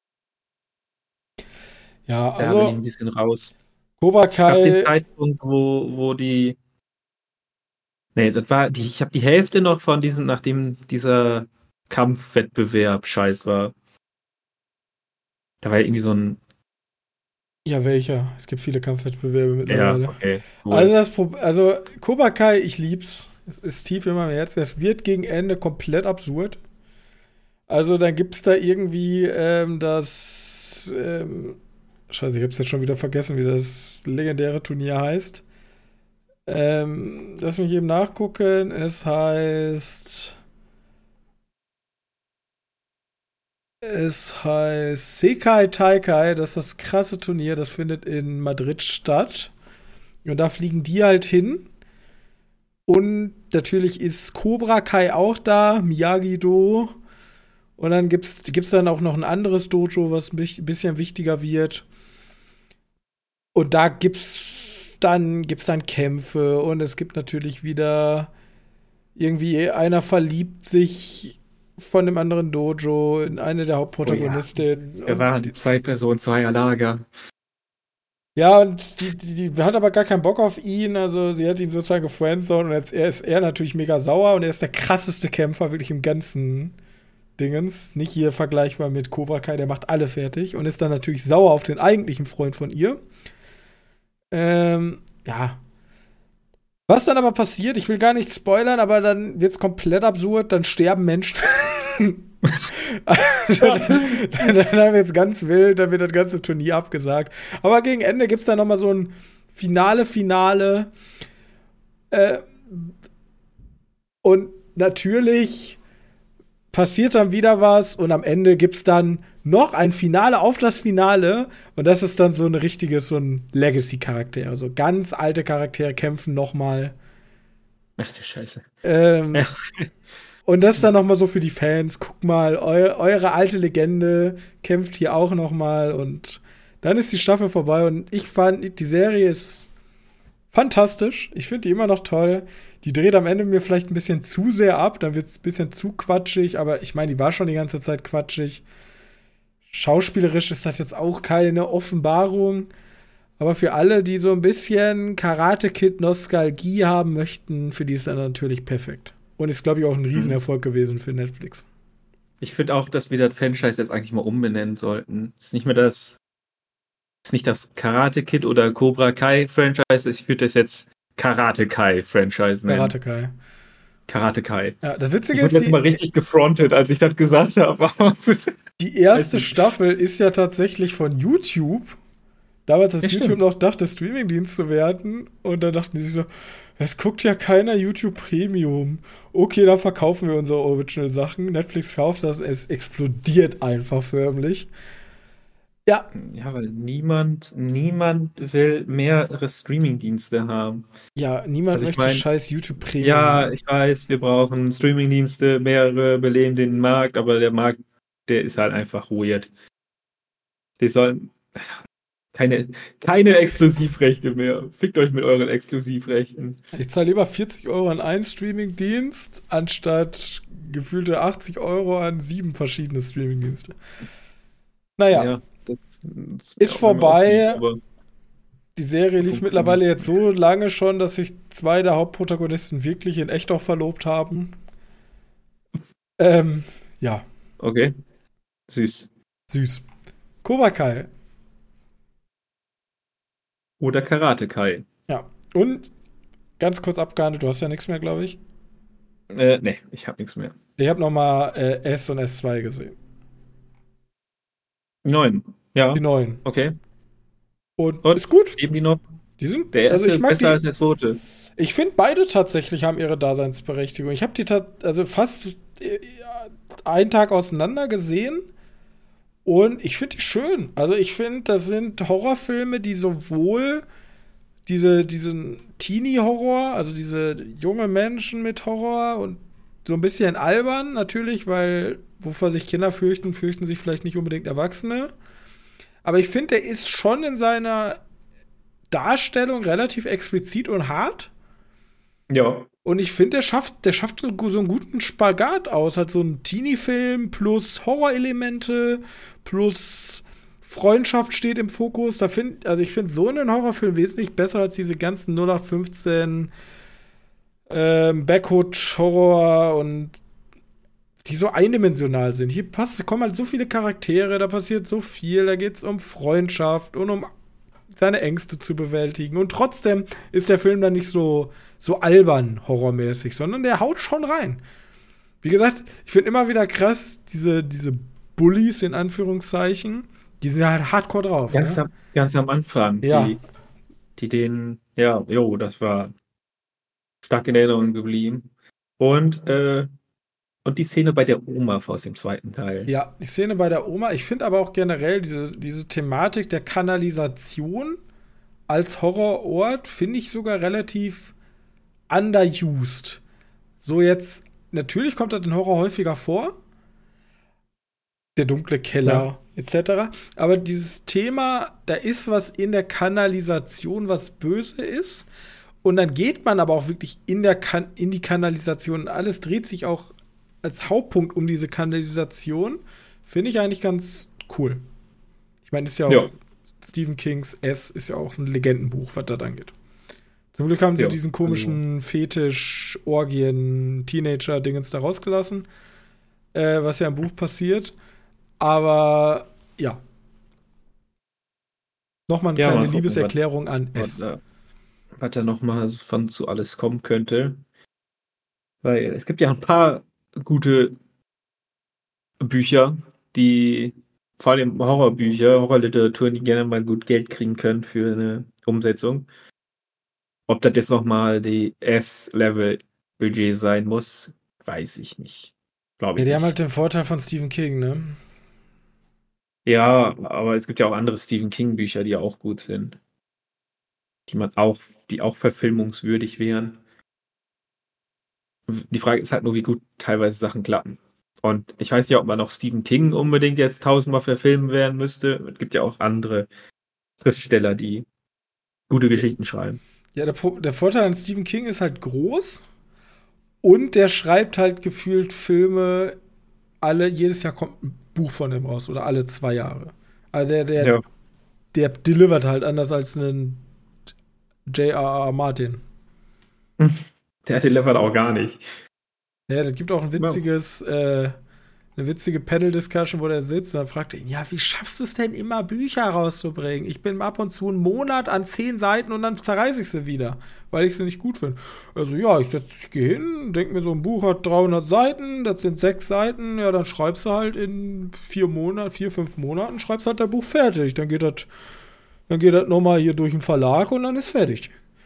Ja, also. Da bin ich ein bisschen raus. Cobra Kai. Ich hab den Zeitpunkt, wo, wo die. Nee, das war die. Ich habe die Hälfte noch von diesen, nachdem dieser Kampfwettbewerb scheiß war. Da war ja irgendwie so ein. Ja, welcher? Es gibt viele Kampfwettbewerbe mittlerweile. Ja, okay. Cool. Also, das Pro- also Cobra Kai, ich lieb's. Es ist tief in meinem Herzen. Es wird gegen Ende komplett absurd. Also, dann gibt's da irgendwie ähm, das. Ähm, Scheiße, ich hab's jetzt schon wieder vergessen, wie das legendäre Turnier heißt. Ähm, lass mich eben nachgucken. Es heißt. Es heißt Sekai Taikai. Das ist das krasse Turnier. Das findet in Madrid statt. Und da fliegen die halt hin. Und natürlich ist Cobra Kai auch da. Miyagi-Do. Und dann gibt's, gibt's dann auch noch ein anderes Dojo, was ein bisschen wichtiger wird. Und da gibt's dann, gibt's dann Kämpfe und es gibt natürlich wieder irgendwie einer verliebt sich von dem anderen Dojo in eine der Hauptprotagonistinnen. Oh ja. Wir waren die zwei Personen zweier Lager. Ja, und die, die, die hat aber gar keinen Bock auf ihn, also sie hat ihn sozusagen gefriendzoned und jetzt er ist er natürlich mega sauer und er ist der krasseste Kämpfer wirklich im ganzen Dingens. Nicht hier vergleichbar mit Cobra Kai, der macht alle fertig und ist dann natürlich sauer auf den eigentlichen Freund von ihr. Ähm, ja. Was dann aber passiert, ich will gar nicht spoilern, aber dann wird's komplett absurd, dann sterben Menschen. Also, dann, dann, dann wird's ganz wild, dann wird das ganze Turnier abgesagt. Aber gegen Ende gibt's dann noch mal so ein Finale, Finale. Äh, und natürlich passiert dann wieder was und am Ende gibt's dann noch ein Finale auf das Finale und das ist dann so ein richtiges, so ein Legacy-Charakter. Also ganz alte Charaktere kämpfen noch mal. Ach du Scheiße. Ähm, ja. Und das ist dann noch mal so für die Fans. Guck mal, eu- eure alte Legende kämpft hier auch noch mal und dann ist die Staffel vorbei und ich fand, die Serie ist fantastisch. Ich finde die immer noch toll. Die dreht am Ende mir vielleicht ein bisschen zu sehr ab, dann wird es ein bisschen zu quatschig, aber ich meine, die war schon die ganze Zeit quatschig. Schauspielerisch ist das jetzt auch keine Offenbarung, aber für alle, die so ein bisschen Karate-Kid-Nostalgie haben möchten, für die ist das natürlich perfekt. Und ist, glaube ich, auch ein Riesenerfolg gewesen für Netflix. Ich finde auch, dass wir das Franchise jetzt eigentlich mal umbenennen sollten. Ist nicht mehr das ist nicht das Karate Kid oder Cobra Kai Franchise, ich würde das jetzt Karate Kai Franchise nennen. Karate Kai. Karate Kai. Ja, das Witzige ich ist, wurde jetzt mal richtig gefrontet, als ich das gesagt habe. Die erste Staffel ist ja tatsächlich von YouTube. Damals, als Ja, YouTube stimmt. noch dachte, Streamingdienst zu werden. Und dann dachten die sich so, Es guckt ja keiner YouTube Premium. Okay, dann verkaufen wir unsere Original-Sachen. Netflix kauft das, es explodiert einfach förmlich. Ja. Ja, weil niemand, niemand will mehrere Streaming-Dienste haben. Ja, niemand Also ich möchte mein, scheiß YouTube Premium Ja, haben. ich weiß, wir brauchen Streaming-Dienste, mehrere beleben den Markt, aber der Markt, der ist halt einfach weird. Die sollen keine, keine Exklusivrechte mehr. Fickt euch mit euren Exklusivrechten. Ich zahle lieber vierzig Euro an einen Streaming-Dienst, anstatt gefühlte achtzig Euro an sieben verschiedene Streaming-Dienste. Naja, Ja, das, das ist auch vorbei. okay, aber Die Serie lief funktioniert mittlerweile jetzt nicht. so lange schon, dass sich zwei der Hauptprotagonisten wirklich in echt auch verlobt haben. Ähm, ja, Okay, süß. süß. Cobra Kai. Oder Karate Kai. Ja. Und ganz kurz abgehandelt, du hast ja nichts mehr, glaube ich. Äh, nee, ich hab nichts mehr. Ich habe nochmal äh, S und S zwei gesehen. Neun. Ja, Die neuen. okay. Und, Und ist gut. leben die noch? Die sind, Der also erste ich mag besser die, als der zweite. ich finde beide tatsächlich haben ihre Daseinsberechtigung. Ich habe die tat, also fast äh, einen Tag auseinander gesehen und ich finde die schön. Also ich finde, das sind Horrorfilme, die sowohl diese, diesen Teenie-Horror, also diese junge Menschen mit Horror und so ein bisschen albern natürlich, weil wovor sich Kinder fürchten, fürchten sich vielleicht nicht unbedingt Erwachsene. Aber ich finde, der ist schon in seiner Darstellung relativ explizit und hart. Ja. Und ich finde, der schafft, der schafft so, so einen guten Spagat aus. Hat so einen Teenie-Film plus Horrorelemente plus Freundschaft steht im Fokus. Da find, also ich finde so einen Horrorfilm wesentlich besser als diese ganzen null acht fünfzehn ähm, Backhood-Horror und die so eindimensional sind. Hier passt, kommen halt so viele Charaktere, da passiert so viel, da geht es um Freundschaft und um seine Ängste zu bewältigen. Und trotzdem ist der Film dann nicht so, so albern horrormäßig, sondern der haut schon rein. Wie gesagt, ich finde immer wieder krass, diese, diese Bullies in Anführungszeichen, die sind halt hardcore drauf. Ganz, Ne? am, ganz am Anfang, Ja. die, die den, ja, jo, das war stark in Erinnerung geblieben. Und, äh, und die Szene bei der Oma aus dem zweiten Teil. Ja, die Szene bei der Oma. Ich finde aber auch generell diese, diese Thematik der Kanalisation als Horrorort finde ich sogar relativ underused. So jetzt, natürlich kommt das in Horror häufiger vor. Der dunkle Keller, Ja. et cetera. Aber dieses Thema, da ist was in der Kanalisation, was böse ist. Und dann geht man aber auch wirklich in, der kan- in die Kanalisation. Und alles dreht sich auch als Hauptpunkt um diese Kanalisation. Finde ich eigentlich ganz cool. Ich meine, ist ja auch Ja. Stephen Kings S ist ja auch ein Legendenbuch, was das angeht. Zum Glück haben sie Ja, diesen komischen Fetisch, Orgien, Teenager-Dingens da rausgelassen, äh, was ja im Buch passiert. Aber ja. Nochmal eine Ja, mal kleine gucken, Liebeserklärung an S. Was, äh, was da nochmal von zu alles kommen könnte. Weil es gibt ja ein paar gute Bücher, die, vor allem Horrorbücher, Horrorliteratur, die gerne mal gut Geld kriegen können für eine Umsetzung. Ob das jetzt nochmal die S-Level-Budget sein muss, weiß ich nicht. Glaube Ja, ich die haben nicht. halt den Vorteil von Stephen King, ne? Ja, aber es gibt ja auch andere Stephen King-Bücher, die auch gut sind. Die man auch, die auch verfilmungswürdig wären. Die Frage ist halt nur, wie gut teilweise Sachen klappen. Und ich weiß nicht, ob man noch Stephen King unbedingt jetzt tausendmal verfilmen werden müsste. Es gibt ja auch andere Schriftsteller, die gute Geschichten schreiben. Ja, der, Pro- der Vorteil an Stephen King ist halt groß und der schreibt halt gefühlt Filme, alle, jedes Jahr kommt ein Buch von dem raus oder alle zwei Jahre. Also der, der, Ja. der delivert halt anders als ein J R R. Martin. Der delivert auch gar nicht. Ja, das gibt auch ein witziges, äh, eine witzige Panel-Discussion, wo der sitzt und dann fragt er ihn, ja, wie schaffst du es denn immer, Bücher rauszubringen? Ich bin ab und zu einen Monat an zehn Seiten und dann zerreiße ich sie wieder, weil ich sie nicht gut finde. Also ja, ich, setz, ich gehe hin, denke mir, so ein Buch hat dreihundert Seiten, das sind sechs Seiten, ja, dann schreibst du halt in vier Monaten, vier, fünf Monaten, schreibst halt dein Buch fertig. Dann geht das, dann geht das nochmal hier durch den Verlag und dann ist fertig.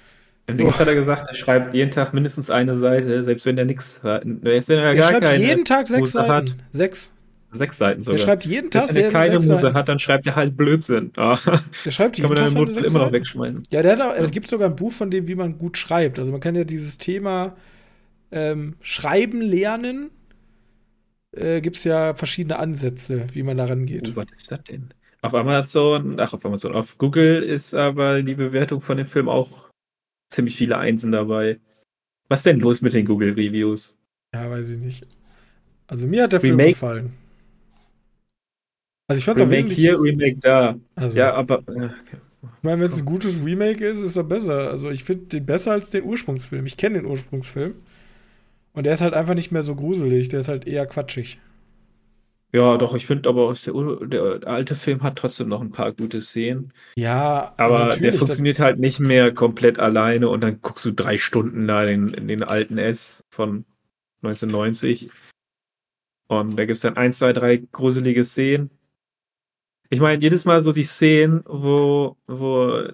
Im Dings hat er gesagt, er schreibt jeden Tag mindestens eine Seite, selbst wenn er nichts hat. Selbst wenn er Er gar schreibt keine jeden Tag sechs Muse Seiten. hat. Sechs. Sechs Seiten sogar. Er schreibt jeden Tag Selbst wenn er seine keine sechs Muse Seiten. hat, dann schreibt er halt Blödsinn. Ah, Er schreibt kann jeden man Tag dann im seine Notfall sechs immer noch Seiten. wegschmeißen. Ja, der hat auch, es gibt sogar ein Buch von dem, wie man gut schreibt. Also man kann ja dieses Thema ähm, Schreiben lernen. Äh, gibt es ja verschiedene Ansätze, wie man daran geht. Oh, was ist das denn? Auf Amazon, ach, auf Amazon, auf Google ist aber die Bewertung von dem Film auch ziemlich viele Einsen dabei. Was denn los mit den Google-Reviews? Ja, weiß ich nicht. Also mir hat der Film Remake, gefallen. Also ich fand's auch Remake wesentlich. hier, Remake da. Also, Ja, aber äh, okay. ich meine, wenn es ein Komm. gutes Remake ist, ist er besser. Also ich finde den besser als den Ursprungsfilm. Ich kenne den Ursprungsfilm. Und der ist halt einfach nicht mehr so gruselig. Der ist halt eher quatschig. Ja, doch, ich finde aber, der, Ur- der alte Film hat trotzdem noch ein paar gute Szenen. Ja, Aber der natürlich. Das, funktioniert halt nicht mehr komplett alleine und dann guckst du drei Stunden da in, in den alten S von neunzehnhundertneunzig und da gibt es dann eins, zwei, drei gruselige Szenen. Ich meine, jedes Mal so die Szenen, wo, wo,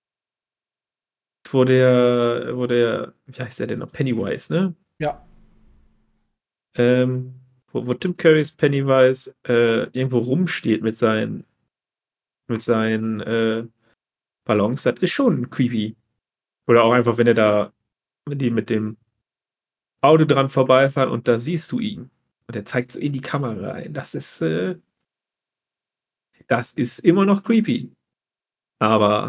wo der, wo der, wie heißt der denn noch? Pennywise, ne? ja. Ähm, wo, wo Tim Currys Pennywise äh, irgendwo rumsteht mit seinen, mit seinen äh, Ballons, das ist schon creepy. Oder auch einfach, wenn er da, wenn die mit dem Auto dran vorbeifahren und da siehst du ihn. Und er zeigt so in die Kamera rein. Das ist, äh, das ist immer noch creepy. Aber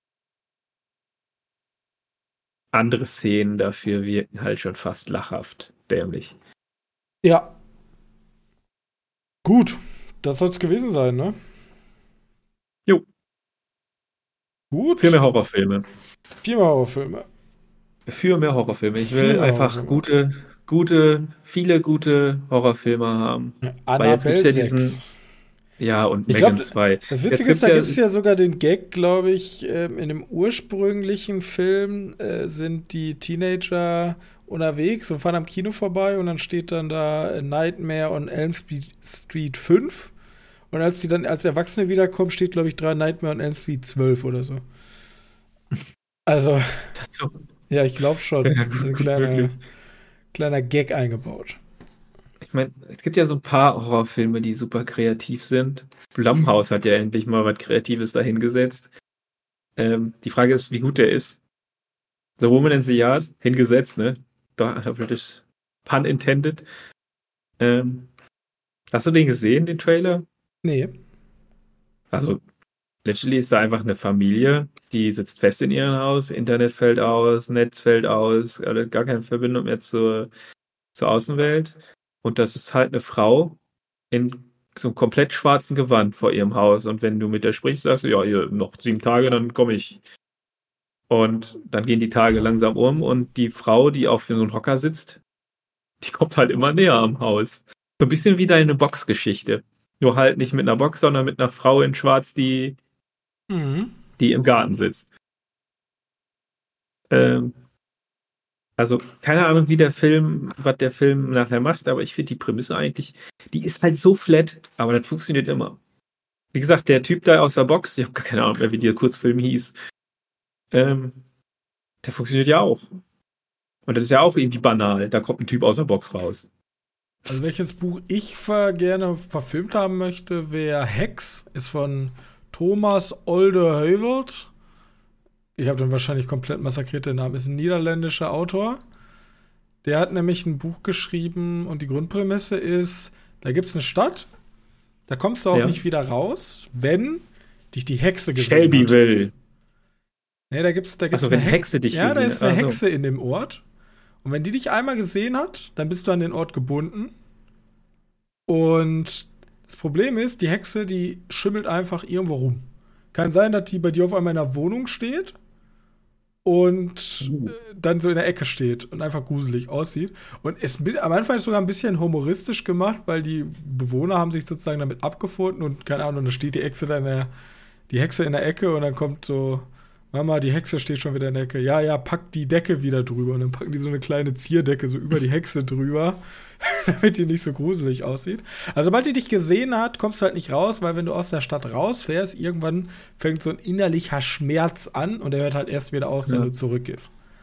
andere Szenen dafür wirken halt schon fast lachhaft dämlich. Ja. Gut. Das soll es gewesen sein, ne? Jo, Gut. für mehr Horrorfilme. Viermal Horrorfilme. Für mehr Horrorfilme. Ich will Viel mehr einfach Horrorfilme. gute, gute, viele gute Horrorfilme haben. Weil jetzt gibt's Annabelle ja diesen, sechs. ja, und Ich Megan glaube, zwei. das Jetzt Witzige gibt's ist, da ja, gibt es ja sogar den Gag, glaube ich, ähm, in dem ursprünglichen Film äh, sind die Teenager unterwegs und fahren am Kino vorbei und dann steht dann da äh, Nightmare on Elm Street, Street fünf und als die dann als Erwachsene wiederkommen, steht, glaube ich, dran Nightmare on Elm Street zwölf oder so. Also, dazu, ja, ich glaube schon. ja, Das ist ein gut kleiner, möglich. kleiner Gag eingebaut. Ich meine, es gibt ja so ein paar Horrorfilme, die super kreativ sind. Blumhouse hat ja endlich mal was Kreatives dahingesetzt. Ähm, die Frage ist, wie gut der ist. The Woman in the Yard, hingesetzt, ne? Da, da British Pun intended. Ähm, hast du den gesehen, den Trailer? Nee. Also, literally ist da einfach eine Familie, die sitzt fest in ihrem Haus, Internet fällt aus, Netz fällt aus, also gar keine Verbindung mehr zur, zur Außenwelt. Und das ist halt eine Frau in so einem komplett schwarzen Gewand vor ihrem Haus. Und wenn du mit der sprichst, sagst du, ja, hier noch sieben Tage, dann komme ich. Und dann gehen die Tage langsam um und die Frau, die auf so einem Hocker sitzt, die kommt halt immer näher am Haus. So ein bisschen wie deine Boxgeschichte. Nur halt nicht mit einer Box, sondern mit einer Frau in Schwarz, die, Mhm. die im Garten sitzt. Ähm, also, keine Ahnung, wie der Film, was der Film nachher macht, aber ich finde die Prämisse eigentlich, die ist halt so flat, aber das funktioniert immer. Wie gesagt, der Typ da aus der Box, ich habe gar keine Ahnung mehr, wie der Kurzfilm hieß, ähm, der funktioniert ja auch. Und das ist ja auch irgendwie banal. Da kommt ein Typ aus der Box raus. Also welches Buch ich ver gerne verfilmt haben möchte, wäre Hex, ist von Thomas Olde-Heuveldt. Ich habe den wahrscheinlich komplett massakriert, der Name ist ein niederländischer Autor. Der hat nämlich ein Buch geschrieben und die Grundprämisse ist, da gibt es eine Stadt, da kommst du auch Ja. nicht wieder raus, wenn dich die Hexe gesehen hat. Shelbyville. Nee, da gibt's, da gibt's Achso, wenn eine Hexe dich Ja, da gesehen ist hat. eine Ach so. Hexe in dem Ort. Und wenn die dich einmal gesehen hat, dann bist du an den Ort gebunden. Und das Problem ist, die Hexe, die schimmelt einfach irgendwo rum. Kann sein, dass die bei dir auf einmal in der Wohnung steht und Uh. äh, dann so in der Ecke steht und einfach gruselig aussieht. Und es, am Anfang ist sogar ein bisschen humoristisch gemacht, weil die Bewohner haben sich sozusagen damit abgefunden und keine Ahnung, da steht die Hexe, dann in der, die Hexe in der Ecke und dann kommt so, Mama, die Hexe steht schon wieder in der Ecke. Ja, ja, pack die Decke wieder drüber. Und dann packen die so eine kleine Zierdecke so über die Hexe drüber, damit die nicht so gruselig aussieht. Also, sobald die dich gesehen hat, kommst du halt nicht raus, weil wenn du aus der Stadt rausfährst, irgendwann fängt so ein innerlicher Schmerz an und der hört halt erst wieder auf, wenn Ja. du zurückgehst.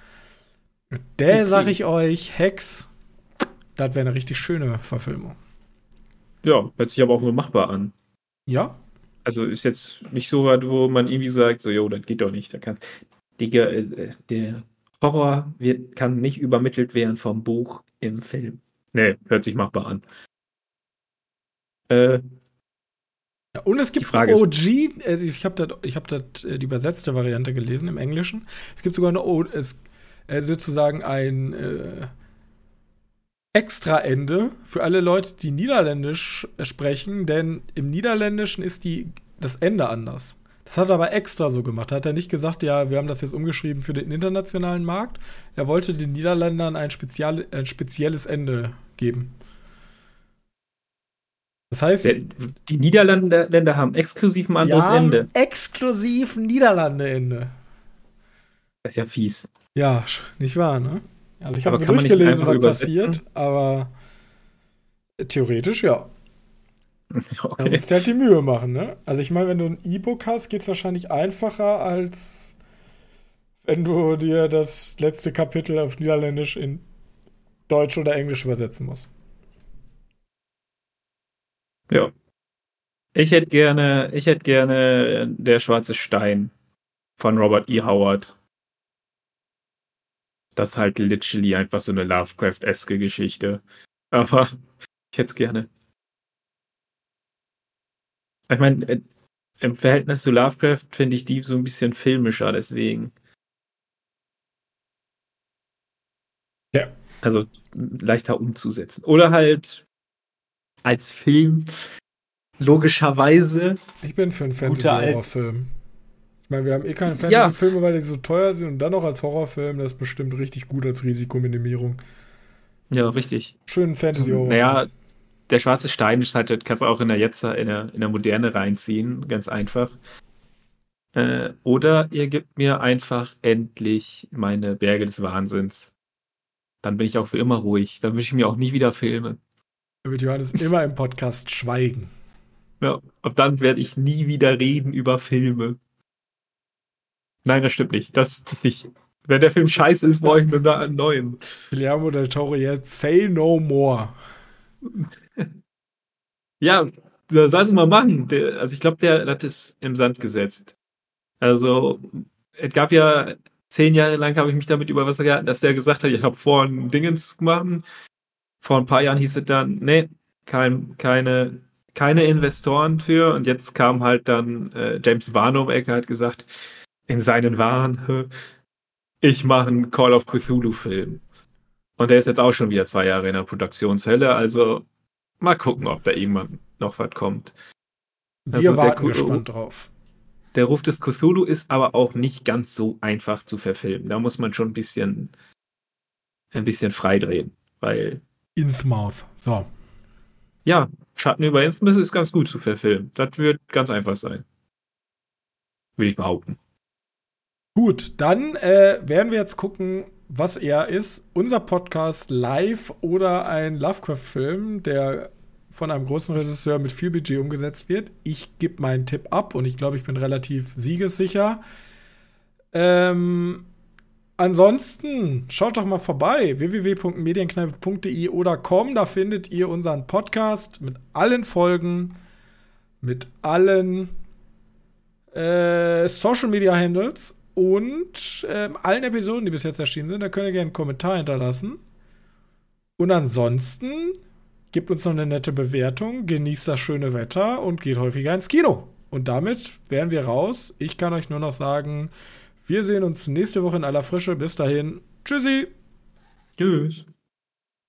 Der, Okay. sag ich euch, Hex, das wäre eine richtig schöne Verfilmung. Ja, hört sich aber auch nur machbar an. Ja? Also ist jetzt nicht so weit, wo man irgendwie sagt, so, jo, das geht doch nicht. Da kann, Digga, äh, der Horror wird, kann nicht übermittelt werden vom Buch im Film. Nee, hört sich machbar an. Äh, Ja, und es gibt Die Frage eine ist- O G, also ich habe das ich hab das, äh, die übersetzte Variante gelesen im Englischen. Es gibt sogar eine O, es, äh, sozusagen ein äh, Extra-Ende für alle Leute, die Niederländisch äh, sprechen, denn im Niederländischen ist die, das Ende anders. Das hat er aber extra so gemacht. Da hat er nicht gesagt, ja, wir haben das jetzt umgeschrieben für den internationalen Markt. Er wollte den Niederländern ein, spezial, ein spezielles Ende geben. Das heißt, der, die Niederländer Länder haben exklusiv ein anderes ja, Ende. exklusiv ein Niederlande-Ende. Das ist ja fies. Ja, sch- nicht wahr, ne? Also ich Aber habe kann man nicht durchgelesen, einfach was übersetzen? passiert, aber theoretisch ja. Da Okay. musst du halt die Mühe machen, ne? Also ich meine, wenn du ein E-Book hast, geht's wahrscheinlich einfacher, als wenn du dir das letzte Kapitel auf Niederländisch in Deutsch oder Englisch übersetzen musst. Ja. Ich hätte gerne, ich hätte gerne Der schwarze Stein von Robert E. Howard. Das ist halt literally einfach so eine Lovecraft-eske Geschichte. Aber ich hätte es gerne. Ich meine, äh, im Verhältnis zu Lovecraft finde ich die so ein bisschen filmischer, deswegen. Ja. Also leichter umzusetzen. Oder halt als Film, logischerweise. Ich bin für einen Guter Alt- Fantasy-Horrorfilm. Ich meine, wir haben eh keine Ja. Fantasy-Filme, weil die so teuer sind und dann noch als Horrorfilm, das ist bestimmt richtig gut als Risikominimierung. Ja, richtig. Schönen Fantasy-Horrorfilm. Naja, der schwarze Stein ist halt, kannst du auch in der jetzt in der, in der Moderne reinziehen, ganz einfach. Äh, oder ihr gebt mir einfach endlich meine Berge des Wahnsinns. Dann bin ich auch für immer ruhig. Dann wünsche ich mir auch nie wieder Filme. Da wird Johannes immer im Podcast schweigen. Ja, ab dann werde ich nie wieder reden über Filme. Nein, das stimmt nicht. Das nicht. Wenn der Film scheiße ist, brauche ich nur da einen neuen. Guillermo del Toro jetzt, say no more. Ja, das soll es mal machen. Der, also ich glaube, der hat es im Sand gesetzt. Also, es gab ja zehn Jahre lang, habe ich mich damit über Wasser gehalten, dass der gesagt hat, ich habe vor, ein Dingens zu machen. Vor ein paar Jahren hieß es dann, nee, kein, keine, keine Investoren für. Und jetzt kam halt dann äh, James Wan um die Ecke, hat gesagt, in seinen Wahn, ich mache einen Call of Cthulhu-Film. Und der ist jetzt auch schon wieder zwei Jahre in der Produktionshölle. Also mal gucken, ob da irgendwann noch was kommt. Wir Also der warten Ku- gespannt drauf. Der Ruf des Cthulhu ist aber auch nicht ganz so einfach zu verfilmen. Da muss man schon ein bisschen, ein bisschen freidrehen. Weil, Innsmouth. So. ja, Schatten über Innsmouth ist ganz gut zu verfilmen. Das wird ganz einfach sein. Würde ich behaupten. Gut, dann äh, werden wir jetzt gucken, was er ist. Unser Podcast live oder ein Lovecraft-Film, der von einem großen Regisseur mit viel Budget umgesetzt wird. Ich gebe meinen Tipp ab und ich glaube, ich bin relativ siegessicher. Ähm, ansonsten schaut doch mal vorbei, w w w punkt medienkneipe punkt d e oder com. Da findet ihr unseren Podcast mit allen Folgen, mit allen äh, Social-Media-Handles und ähm, allen Episoden, die bis jetzt erschienen sind. Da könnt ihr gerne einen Kommentar hinterlassen. Und ansonsten gebt uns noch eine nette Bewertung, genießt das schöne Wetter und geht häufiger ins Kino. Und damit wären wir raus. Ich kann euch nur noch sagen, wir sehen uns nächste Woche in aller Frische. Bis dahin. Tschüssi. Tschüss.